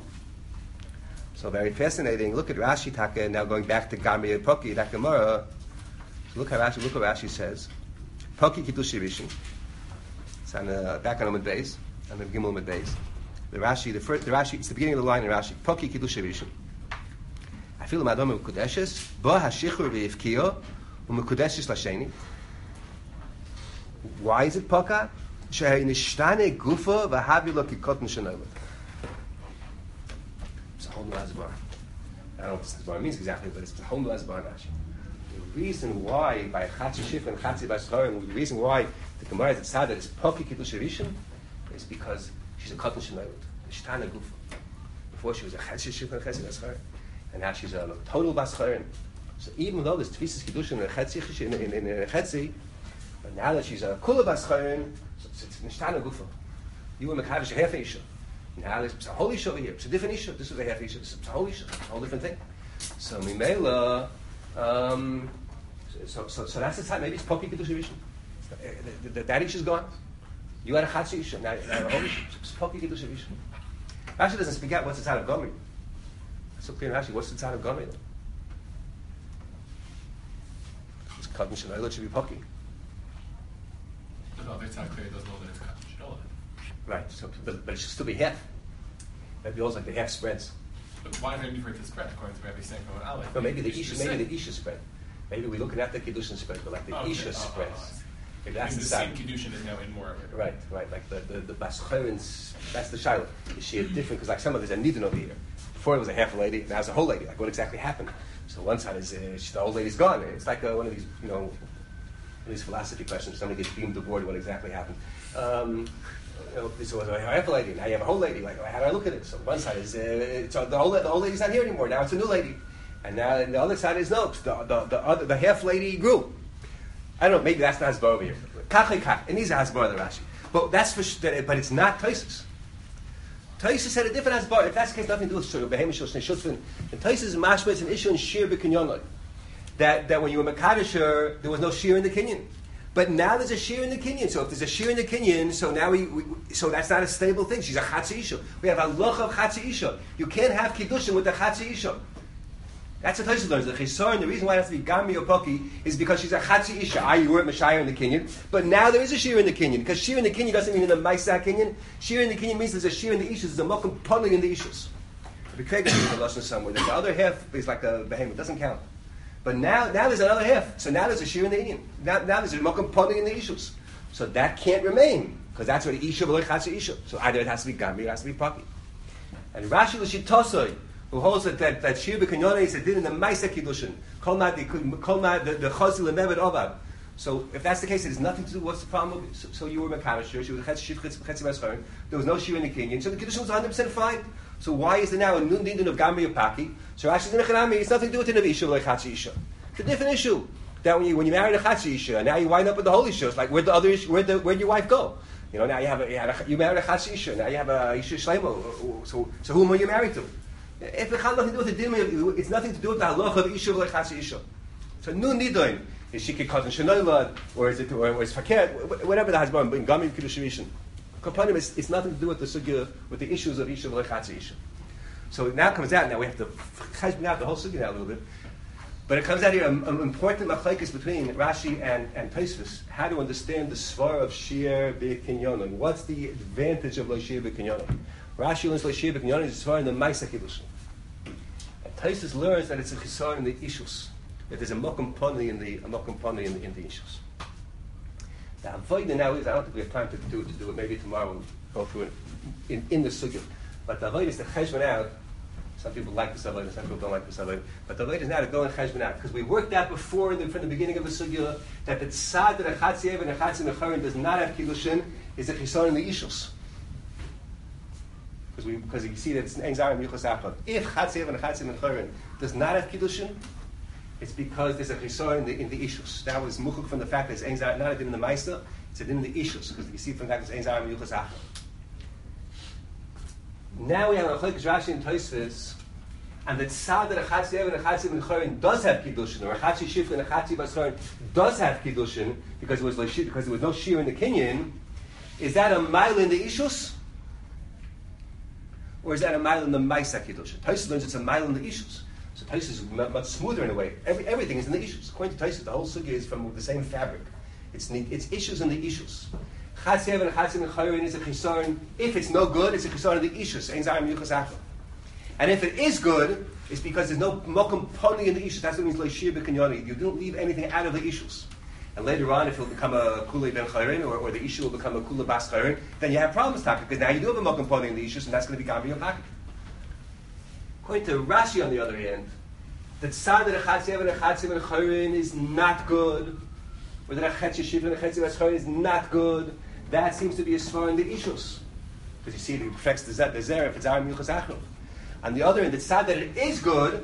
So very fascinating. Look at Rashi Taka. Now going back to Gamri and Poki, that Gemara. So look how Rashi. Look what Rashi says. Poki Kiddush Rishon. It's on the back on Amud Beis, on the Gimel Amud Beis. The Rashi, the first, the Rashi, it's the beginning of the line in Rashi. Poki Kiddush Rishon. I feel Madam Mekudeshes, Ba Hashichur Ve'Ivkiyo, Umekudeshes Lasheni. Why is it Poka? She'ei Nishtane Gufa V'Havi Lo Kikot Nishanayla. It's a whole new Azbar. I don't know what this Hasbara means exactly, but it's a whole new Hasbara Rashi. The reason why by Chatzi Shifra and Chatzi Bascharim, the reason why the Gemara is sad that it's Poki Kiddush Rishon is because she's a Katan Shemailot, a Shtana Gufa. Before she was a Chatzi Shifra and Chatzi Bascharim, and now she's a total Bascharim. So even though there's Tvisas Kiddush in a Chetzi, in, in, in a Chetzi, but now that she's a Kula Bascharim, so it's, it's a Shtana Gufa. You were Mekadosh a half Isha. Now there's a whole Isha over here. It's a different Isha. This was a half Isha. This is a whole Isha. It's a whole different thing. So Mimela, um, so, so, so that's the time. Maybe it's Poki Kiddush Rishon. The, the, that Isha's gone. You had a Chatzi Isha. Now you have a whole Isha. It's Poki Kiddush Rishon. Rashi doesn't speak out what's the side of Gomer. That's so clear in Rashi. What's the side of Gomer? It's Katan Shemailot. It should be Poki. The other side clearly doesn't know that it's Katan Shemailot. Right. So, but, but it should still be half. That'd be almost like the half spreads. But why is there a need for it to spread according to Rabbi Senko and Aleph? No, maybe the Isha, maybe the Isha spread. Maybe we're looking at the Kiddushin spread, but like the Oh, okay. Isha Oh, oh, spreads. oh, I see. Maybe that's the the same side. Kiddushin is now in more of it. Right, right. Like the the, the Bascharin's, that's the Shiloh. Is she a different? Because like some of there's a Nidin over here. Before it was a half a lady, now it's a whole lady. Like what exactly happened? So one side is uh, she, the old lady's gone. It's like uh, one of these, you know, these philosophy questions. Somebody gets beamed aboard. What exactly happened? Um, you know, so it was a half a lady. Now you have a whole lady. Like how do I look at it? So one side is uh, it's, uh, the whole the old lady's not here anymore. Now it's a new lady. And now and the other side is no. The the the, other, the half lady grew. I don't know. Maybe that's not Hasbara over here. Kach kach. It needs a Hasbara the Rashi. But that's for that, but it's not Tosfos. Tosfos had a different Hasbara. If that's the case, nothing to do with Shur Behemish or Shnei And Tosfos is mashma. It's an issue in Shir b'Kinyon. That that when you were Mekadosher, there was no Shir in the Kinyan. But now there's a Shir in the Kinyan. So if there's a Shir in the Kinyan, so now we, we so that's not a stable thing. She's a Chatzi Isha. We have a loch of Chatzi Isha. You can't have Kiddushin with the Chatzi Isha. That's what Tosfos learns. The Chisar, and the reason why it has to be Gami or Poki is because she's a Chatzi Isha. Ah, you weren't Mashayah in the Kinyan. But now there is a Shir in the Kinyan. Because Shir in the Kinyan doesn't mean in the Maisa Kinyan. Shir in the Kinyan means there's a Shir in the Ishus. There's a Mokum Poli in the Ishus. The Craig is in the Lashon somewhere. The other half is like a behemoth. It doesn't count. But now, now there's another half. So now there's a Shir in the Inyan. Now, now there's a Mokum Poli in the Ishus. So that can't remain. Because that's what Isha v'lo Chatzi Isha. So either it has to be Gami or it has to be Poki. And Rashi L'Shitosoi, who holds that that, that Shir b'Kinyonah is a din in the Maisa Kiddushin. Kol ma the the Chazil leMevet Ovad. So if that's the case, it has nothing to do. What's the problem? So, so you were Mekadosher. She was Chetzi Chetzi Bascharim. There was no Shir in the Kinyan. So the Kiddushin was one hundred percent fine. So why is there now a nun din of Gami or Paki? So Rashi L'Nechanami, it's nothing to do with the Isha v'lo Chatzi Isha. It's a different issue. That when you when you marry a Chatzi Isha, and now you wind up with the holy Isha, it's like where'd the other Isha, where'd the where'd your wife go? You know, now you have a, you, have a, you married a Chatzi Isha, now you have a Isha Shleimo. So so whom are you married to? If it has nothing to do with the din, it's nothing to do with the halacha of Isha v'lo Chatzi Isha. So nun nidoin is she Katan Shenoilad, or is it or, or is Fakir, whatever the Hasbara in Gami Kiddush Rishon. Kapanim is it's nothing to do with the sugya with the issues of Isha v'lo Chatzi Isha. So it now comes out. Now we have to cheshbon out the whole sugya now a little bit. But it comes out here an important machlekes between Rashi and, and Tosfos, how to understand the svar of Shir b'Kinyonon. What's the advantage of Lo Shir b'Kinyonon? Rashi learns Lo Shir b'Kinyonon is a svar in the Maisa Kiddushin. And Tosfos learns that it's a chisar in the Ishus. That there's a mokum poni in the a mokum poni in the, in the Ishus. The avodah now is, I don't think we have time to do it, to do it. Maybe tomorrow we'll go through it in, in the sugya. But the avodah is the cheshbon out. Some people like the avodah, some people don't like the avodah. But the avodah is now to go in cheshbon out. Because we worked out before, in the, from the beginning of the sugya, that the tzad that a chatzi ev and a chatzi mecharim does not have kiddushin is a chisar in the ishus. Because we because you see that it's an enzarim yuchas achad. If chatzi ev and a chatzi mecharim does not have kiddushin, it's because there's a chisar in the in the ishus. That was muchuk from the fact that it's enzarim not a din in the ma'isa, it's a din in the ishus. Because you see from the fact that it's enzarim yuchas achad. Now we have a Chalkes Rashi and Tosfos, and the tzad that a Chatzi Ev and a Chatzi Mecharim does have Kiddushin, or a Chatzi Shifra and a Chatzi Bascharim does have Kiddushin, because it was like, because there was no Shir in the Kinyan. Is that a mile in the Ishus? Or is that a mile in the Maisa Kiddushin? Tosfos learns it's a mile in the Ishus. So Tosfos is much smoother in a way. Every, everything is in the Ishus. According to Tosfos, the whole sugya is from the same fabric. It's, it's issues in the Ishus. Chatzi Ev and Chatzi Mecharim is a chisaron. If it's no good, it's a chisaron of the ishus. Ein zarim yuchas achla. And if it is good, it's because there's no mokum poni in the ishus. That's what it means lo shir b'kinyoni. You don't leave anything out of the ishus. And later on, if it'll become a kula ben chayrin, or, or the issue will become a kula bas chayrin, then you have problems, Taka, because now you do have a mokum poni in the ishus, and that's going to be gami or pocket. According to Rashi, on the other hand, that tzad of the Chatziv and the Chatziv and the Chayrin is not good, or that a Chetzi Shif and a Chetzi Chayrin is not good, that seems to be a svar in the Ishus. Because you see, it affects the Zeh, the Zeh, if it's Aram Yuchas Achov. On the other hand, the tzad that it is good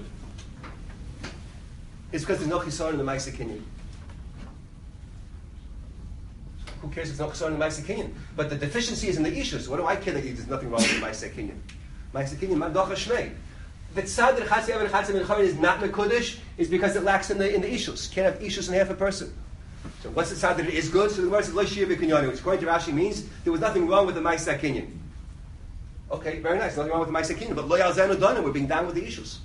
is because there's no Chisar in the Maisa Kinyan. Who cares if there's no Chisar in the Maisa Kinyan? But the deficiency is in the Ishus. What do I care that there's nothing wrong with the Maisa Kinyan? Maisa Kinyan, Mandocha Shmei. The tzad that Chatziv and Chatziv and Chayrin is not Mekudesh is because it lacks in the in the Ishus. Can't have Ishus in half a person. So what's the tzad that it is good? So the Gemara says, Lo Shiyah B'Kinyani, which according to Rashi means there was nothing wrong with the Maisa Kinyan. Okay, very nice. Nothing wrong with the Maisa Kinyan, but Lo Yalzenu Dana, we're being down with the Ishus.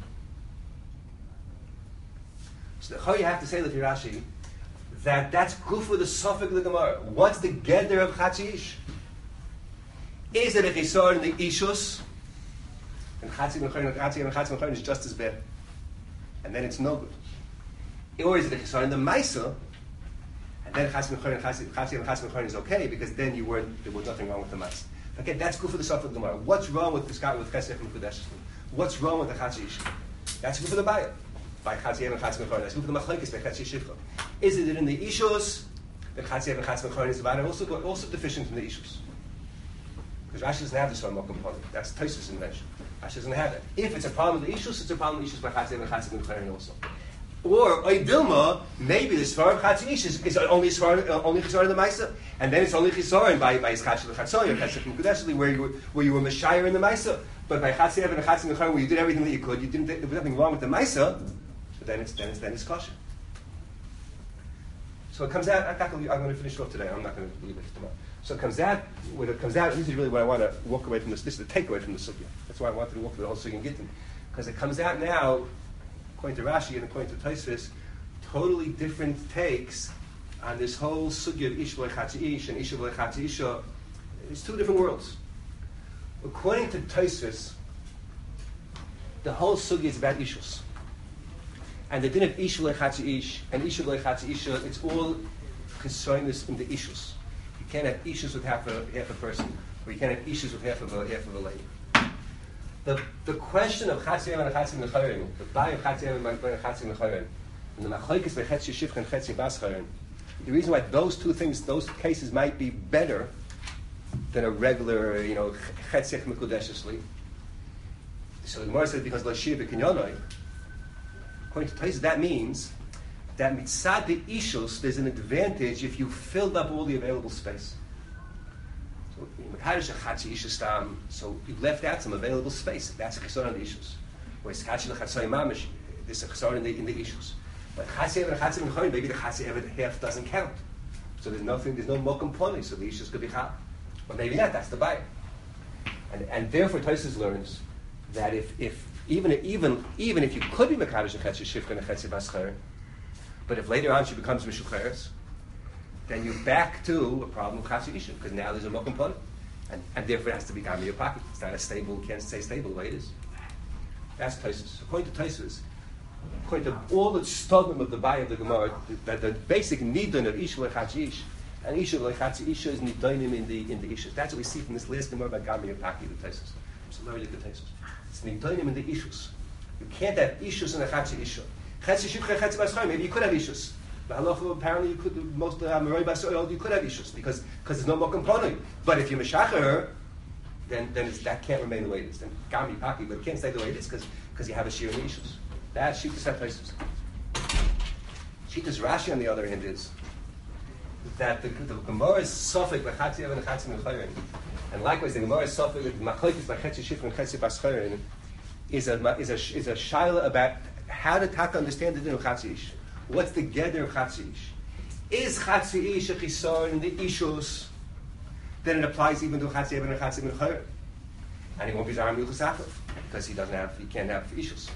So how you have to say to Rashi that that's good for the Suffolk of the Gemara. What's the Geder of Chatziish? Is it a Chisar in the Ishus? And Chatziv and Chayrin, Chatziv and Chatziv and Chayrin is just as bad. And then it's no good. Or is it a Chisar in the Maisa? And then Chatziv and Chayrin, Chatziv and Chatziv and Chayrin is okay because then you weren't, there was nothing wrong with the Maisa. Okay, that's good for the Suffolk of the Gemara. What's wrong with this guy with Chesed and Kudesh? What's wrong with the Chatziish? That's good for the Bayah. By Chatziv and Chatziv and Chayrin. That's good for the Machlekes by Chetzi Shifcha. Is it in the Ishus? The Chatziv and Chatziv and Chayrin is the Bayah also, also deficient in the Ishus. Because Rashi doesn't have this one more component. That's Tosfos' invention. Rashi doesn't have it. If it's a problem with the Ishus, it's a problem with the Ishus by Chatziv and Chatziv and Chayrin also. Or Oidilma, maybe the Svar of Chatziish is, is only Svar, uh, only Chisar in the Maisa, and then it's only Chisar by by Iskach Lechatzoy or Chetzi Mekudeshli, where you were where you were Meshayir in the Maisa. But by Chatziv and Chatziv and Chayrin, where you did everything that you could, you didn't. There was nothing wrong with the Maisa. But then it's then it's then it's kosher. So it comes out. I'm, not gonna, I'm going to finish it off today. I'm not going to leave it tomorrow. So it comes out. When it comes out, this is really what I want to walk away from this. This is the takeaway from the sugya. That's why I wanted to walk through the whole sugya and get them, because it comes out now, according to Rashi and according to Tosfos, totally different takes on this whole sugya of Ish V'Chatziish and Ish V'Chatziisha. It's two different worlds. According to Tosfos, the whole sugya is about Ishus. And the din of Ish V'Chatziish and Ish V'Chatziisha, it's all concerns in the Ishus. You can't have Ishus with half a half a person, or you can't have Ishus with half of a half of a lady. The the question of Chatziv and Chatziv and Chayrin, the Bay of Chatziv and Chatziv and Chayrin, and the Machlekes by Chetzi Shifcha and Chetzi Bas Chayrin, the reason why those two things, those cases might be better than a regular, you know, Chetzich Mekudeshesli. So the Gemara says because Lo Shiyah B'Kinyonoi, according to Tosfos, that means that mitzad the ishus, there's an advantage if you filled up all the available space. So Mekadosh Chatzi Isha Stam, so you left out some available space. That's a chesed on the ishus. Whereas Chatzi L'Chatzai Mamish, there's a chesed in the in the ishus. But Chatzi and Chatzi and Chayrin, maybe the Chatzi Eved half doesn't count. So there's nothing, there's no mokum poni, so the ishus could be chal. But maybe not. That's the bayah. And and therefore Tosfos learns that if if even even even if you could be Mekadosh Chetzi Shifcha and Chetzi Bas Chayrin, but if later on she becomes Mishucheres, then you're back to a problem of Chatzi Isha, because now there's a mokum poni, and and therefore it has to be Gami Yapaki. It's not a stable, can't stay stable the way it is. That's Tosfos. According to Tosfos, according to all the stodim of the Bayah of the Gemara, that the basic nidon of Isha L'Chatzi Ish and Isha L'Chatzi Isha is nidonim in the in the Ishas. That's what we see from this last Gemara about Gami Yapaki, the Tosfos. It's very good Tosfos. It's nidonim in the Ishus. You can't have Ishus and a Chatzi Isha. Chetzi Shifcha, Chetzi Bas Chayrin, maybe you could have Ishus. But halacha, apparently you could, most of the Amorai Bas Oil, you could have Ishus, because because there's no more component. But if you Meshacher her, then then it's, that can't remain the way it is. Then Gami Paki, but it can't stay the way it is, because because you have a Shir in the Ishus. That's Shitas HaTosfos. Shitas Rashi, on the other hand, is that the, the Gemara is Sofik by Chatzi and Chatzi and Chayrin. And likewise, the Gemara is Sofik with Machlekes by Chetzi Shifcha and Chetzi Bas Chayrin is a, is a, is a shaila about how to taka understand the din of Chatzi Ish. What's the geder of Chatzi Ish? Is Chatzi Ish a chisar in the Ishus? Then it applies even to Chatzi and Chatzi and Chayrin. And he won't be Zaram Yuchas Achov, because he doesn't have, he can't have Ishus.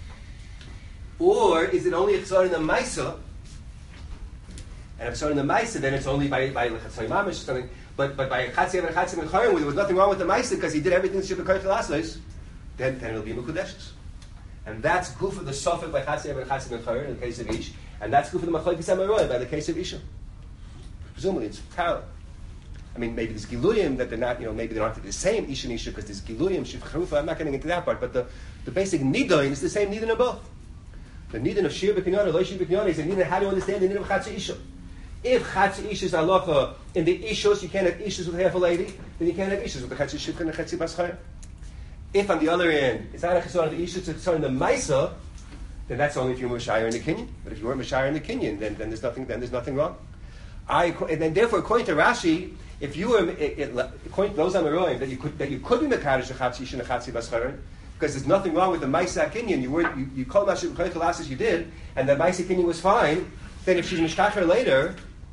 Or is it only a chisar in the Maisa? And if it's only in the Maisa, then it's only by by Lechatzoi Mamish or something. But but by Chatzi and Chatzi and Chayrin, where there was nothing wrong with the Maisa because he did everything that should be Koyach Lasos, then then it'll be Mekudeshes. And that's good for the Sofik by Chatzi and Chatzi and Chayrin in the case of Ish, and that's good for the Machlekes Amorai by the case of Isha. Presumably it's Tara. I mean, maybe there's giluyim that they're not, you know, maybe they don't have to be the same isha and isha because there's giluyim, shif charufa. I'm not getting into that part, but the, the basic nidain is the same nidain of both. The nidain of shir b'kinyan or lo shir b'kinyan is the nidain. How do you understand the nidain of chatzi isha? If chatzi isha is halacha in the ishos, you can't have ishos with half a lady, then you can't have ishos with the chatzi shifcha and the chatzi baschayim. If on the other end it's not a chesed on the ishos, it's on the ma'isa, then that's only if you're Mashayir in the Kinyan. But if you weren't Mashayir in the Kinyan, then, then there's nothing. Then there's nothing wrong. I and then therefore, according to Rashi, if you were it, it, according to those Amoraim that you could that you could be Mekadosh Chatzi Ish and Chatzi Bascharin, because there's nothing wrong with the Ma'isa Kinyan. You were you, you called Rashi according to Lasses you did, and the Ma'isa Kinyan was fine. Then if she's Mishtacher later,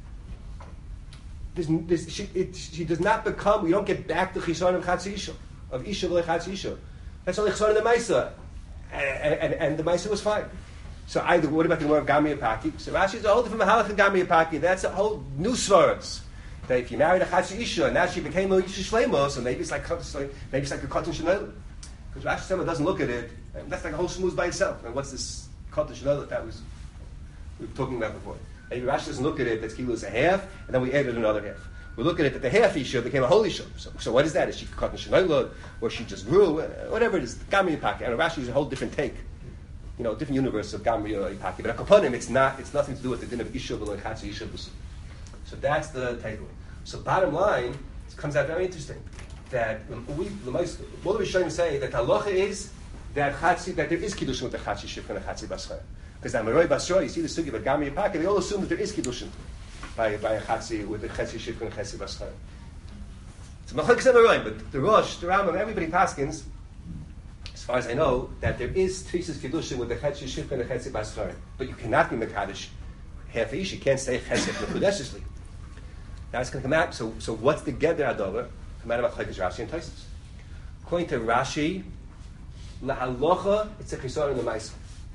there's, there's, she, it, she does not become. We don't get back the Chisaron of Chatzi Isha of Isha v'le Chatzi Isha. That's only Chisaron of the Ma'isa. And, and, and the Maisa was fine. So either, what about the more of Gami Apaki? So Rashi is a whole different Mahalach than Gami Apaki. That's a whole new svaras. That if you married a Chatzi Isha, and now she became a Isha Shlemo, so maybe it's like maybe it's like a Katan Shenola. Because Rashi Sema doesn't look at it, and that's like a whole smooth by itself. And what's this Katan Shenola that was we were talking about before? Maybe Rashi doesn't look at it, that's Kilo is a half, and then we added another half. We look at it that the half Isha became a whole Isha. So, so what is that? Is she Katan Shenola, or she just grew? Whatever it is, Gami Apaki. And Rashi is a whole different take. You know, different universe of Gamri Ipaki. But Akaponim, it's not, it's nothing to do with the din of Isha v'lo Chatzi Isha. So that's the takeaway. So bottom line, it comes out very interesting that we, what do we show say that halacha is that Chatzi, that there is kiddushin with the Chatzi Shifcha and the Chatzi Baschar. Because the Amaroi Basra, you see the sugi of Gamri Ipaki, they all assume that there is kiddushin by by a Chatzi with the Chatzi Shifcha and the Chatzi Baschar. So Machlokes Amaroi, but the Rosh, the Rambam, everybody paskins. As far as I know, that there is Tfisus Kiddushin with the Chetzi Shifcha and the Chetzi Bascharim. But you cannot be Mekadosh half a ish. You can't say Chetzi Mekudeshesly. Now it's going to come out. So, so what's the Geder Adover? Come out about Machlokes Rashi and Tosfos. According to Rashi, LaHalocha, it's a Chisar in the Maisa.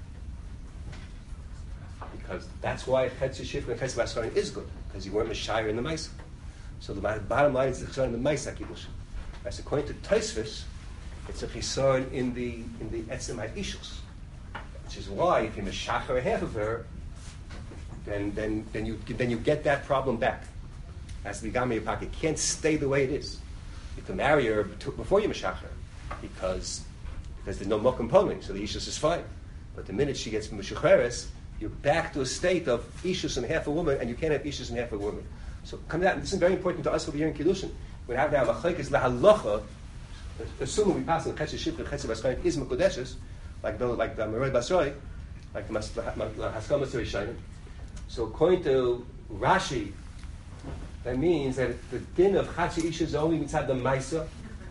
Because that's why Chetzi Shifcha and Chetzi Bascharim is good. Because you weren't Meshayir in the Maisa. So the bottom line is the Chisar in the Maisa Kiddushin. That's according to Tosfos. It's a chisaron in the in the etzem ha'ishus, which is why if you meshacher half of her, then then then you then you get that problem back. As the Gami Apaki, it can't stay the way it is. You have to marry her before you meshacher, because because there's no more component, so the ishus is fine. But the minute she gets meshacheres, you're back to a state of ishus and half a woman, and you can't have ishus and half a woman. So come out. This is very important to us over here in Kiddushin. We have now machlokes lahalacha. Assuming we pass on Chetzi Shifcha and Chetzi Bascharim is Mekudeshes, like the like the Amaroi Basroi, like the Haskal Matzuri Shainim. So according to Rashi, that means that the din of Chatzi Isha is only mitzad the Maisa,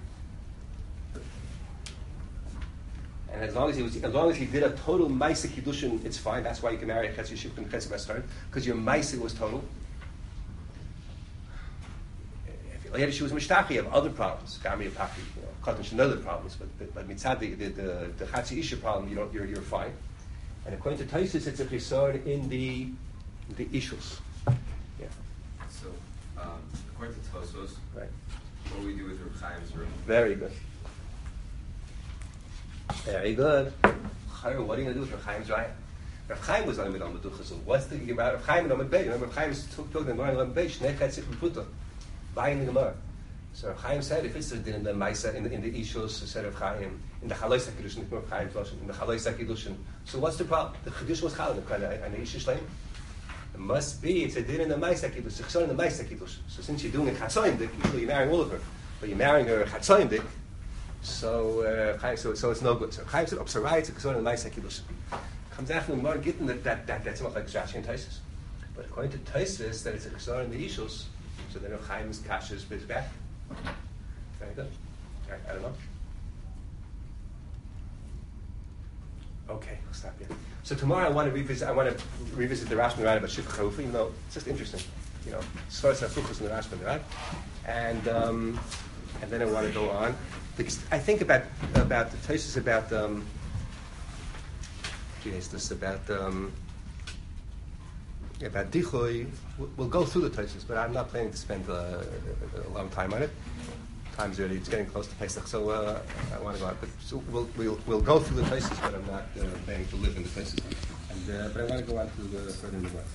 and as long as he was, as long as he did a total Maisa Kiddushin, it's fine. That's why you can marry Chetzi Shifcha and Chetzi Bascharim, because your Maisa was total. Later she was mishtach. You have other problems, Gami Apaki, you know, Katan Shenola problems, but but, but mitzad the the the, the Chatzi Isha problem, you don't, you're you're fine. And according to Tosfos, it's a chisar in the in the ishus. Yeah. So um, according to Tosfos, right. What do we do with Reb Chaim's room? Very good. Very good. What are you going to do with Reb Chaim's right? Reb Chaim was on the Midam B'tucha. So what's the about Reb Chaim and Amid Bey? Remember, Reb Chaim took took the Gemara and Amid Bey. Shnei Chetzich B'Puta. Buying the Gemara. So Reb Chaim said, if it's in the Maisa, in the, in the Ishus, said Reb Chaim, in the Chaloi Sakidushin, Reb Chaim in the Chaloi Sakidushin. So what's the problem? The Chiddush was Chal, and the Ishish Shleim. It must be, it's a din in the Maisa Kiddush, it's in the Maisa Kiddush. So since you're doing a Chatzoyim Dik, you're marrying all of her, but you're marrying her a Chatzoyim Dik, so, uh, so, so it's no good. So Chaim said, Opsarai, it's a in the Maisa Kiddush. Comes after the Gemara, getting that, that, that, that's not like Rashi and Tosfos. But according to Tosfos, that it's a Chesar in the Ishus, so then Reb Chaim's kasha is back. Very good. I, I don't know. Okay, I'll stop here. So tomorrow I want to revisit. I want to revisit the Rashi Miran about Shifcha Charufa, even though it's just interesting. You know, as far as Hafuchos and the Rashi Miran, and um, and then I want to go on. Because I think about about the Tosfos about um, geez, this about. Um, About Dichoy, we'll go through the Tosfos, but I'm not planning to spend uh, a long time on it. Time's early; it's getting close to Pesach, so uh, I want to go on. But so we'll we'll we'll go through the Tosfos, but I'm not uh, planning to live in the Tosfos. And uh, but I want to go on to the further in the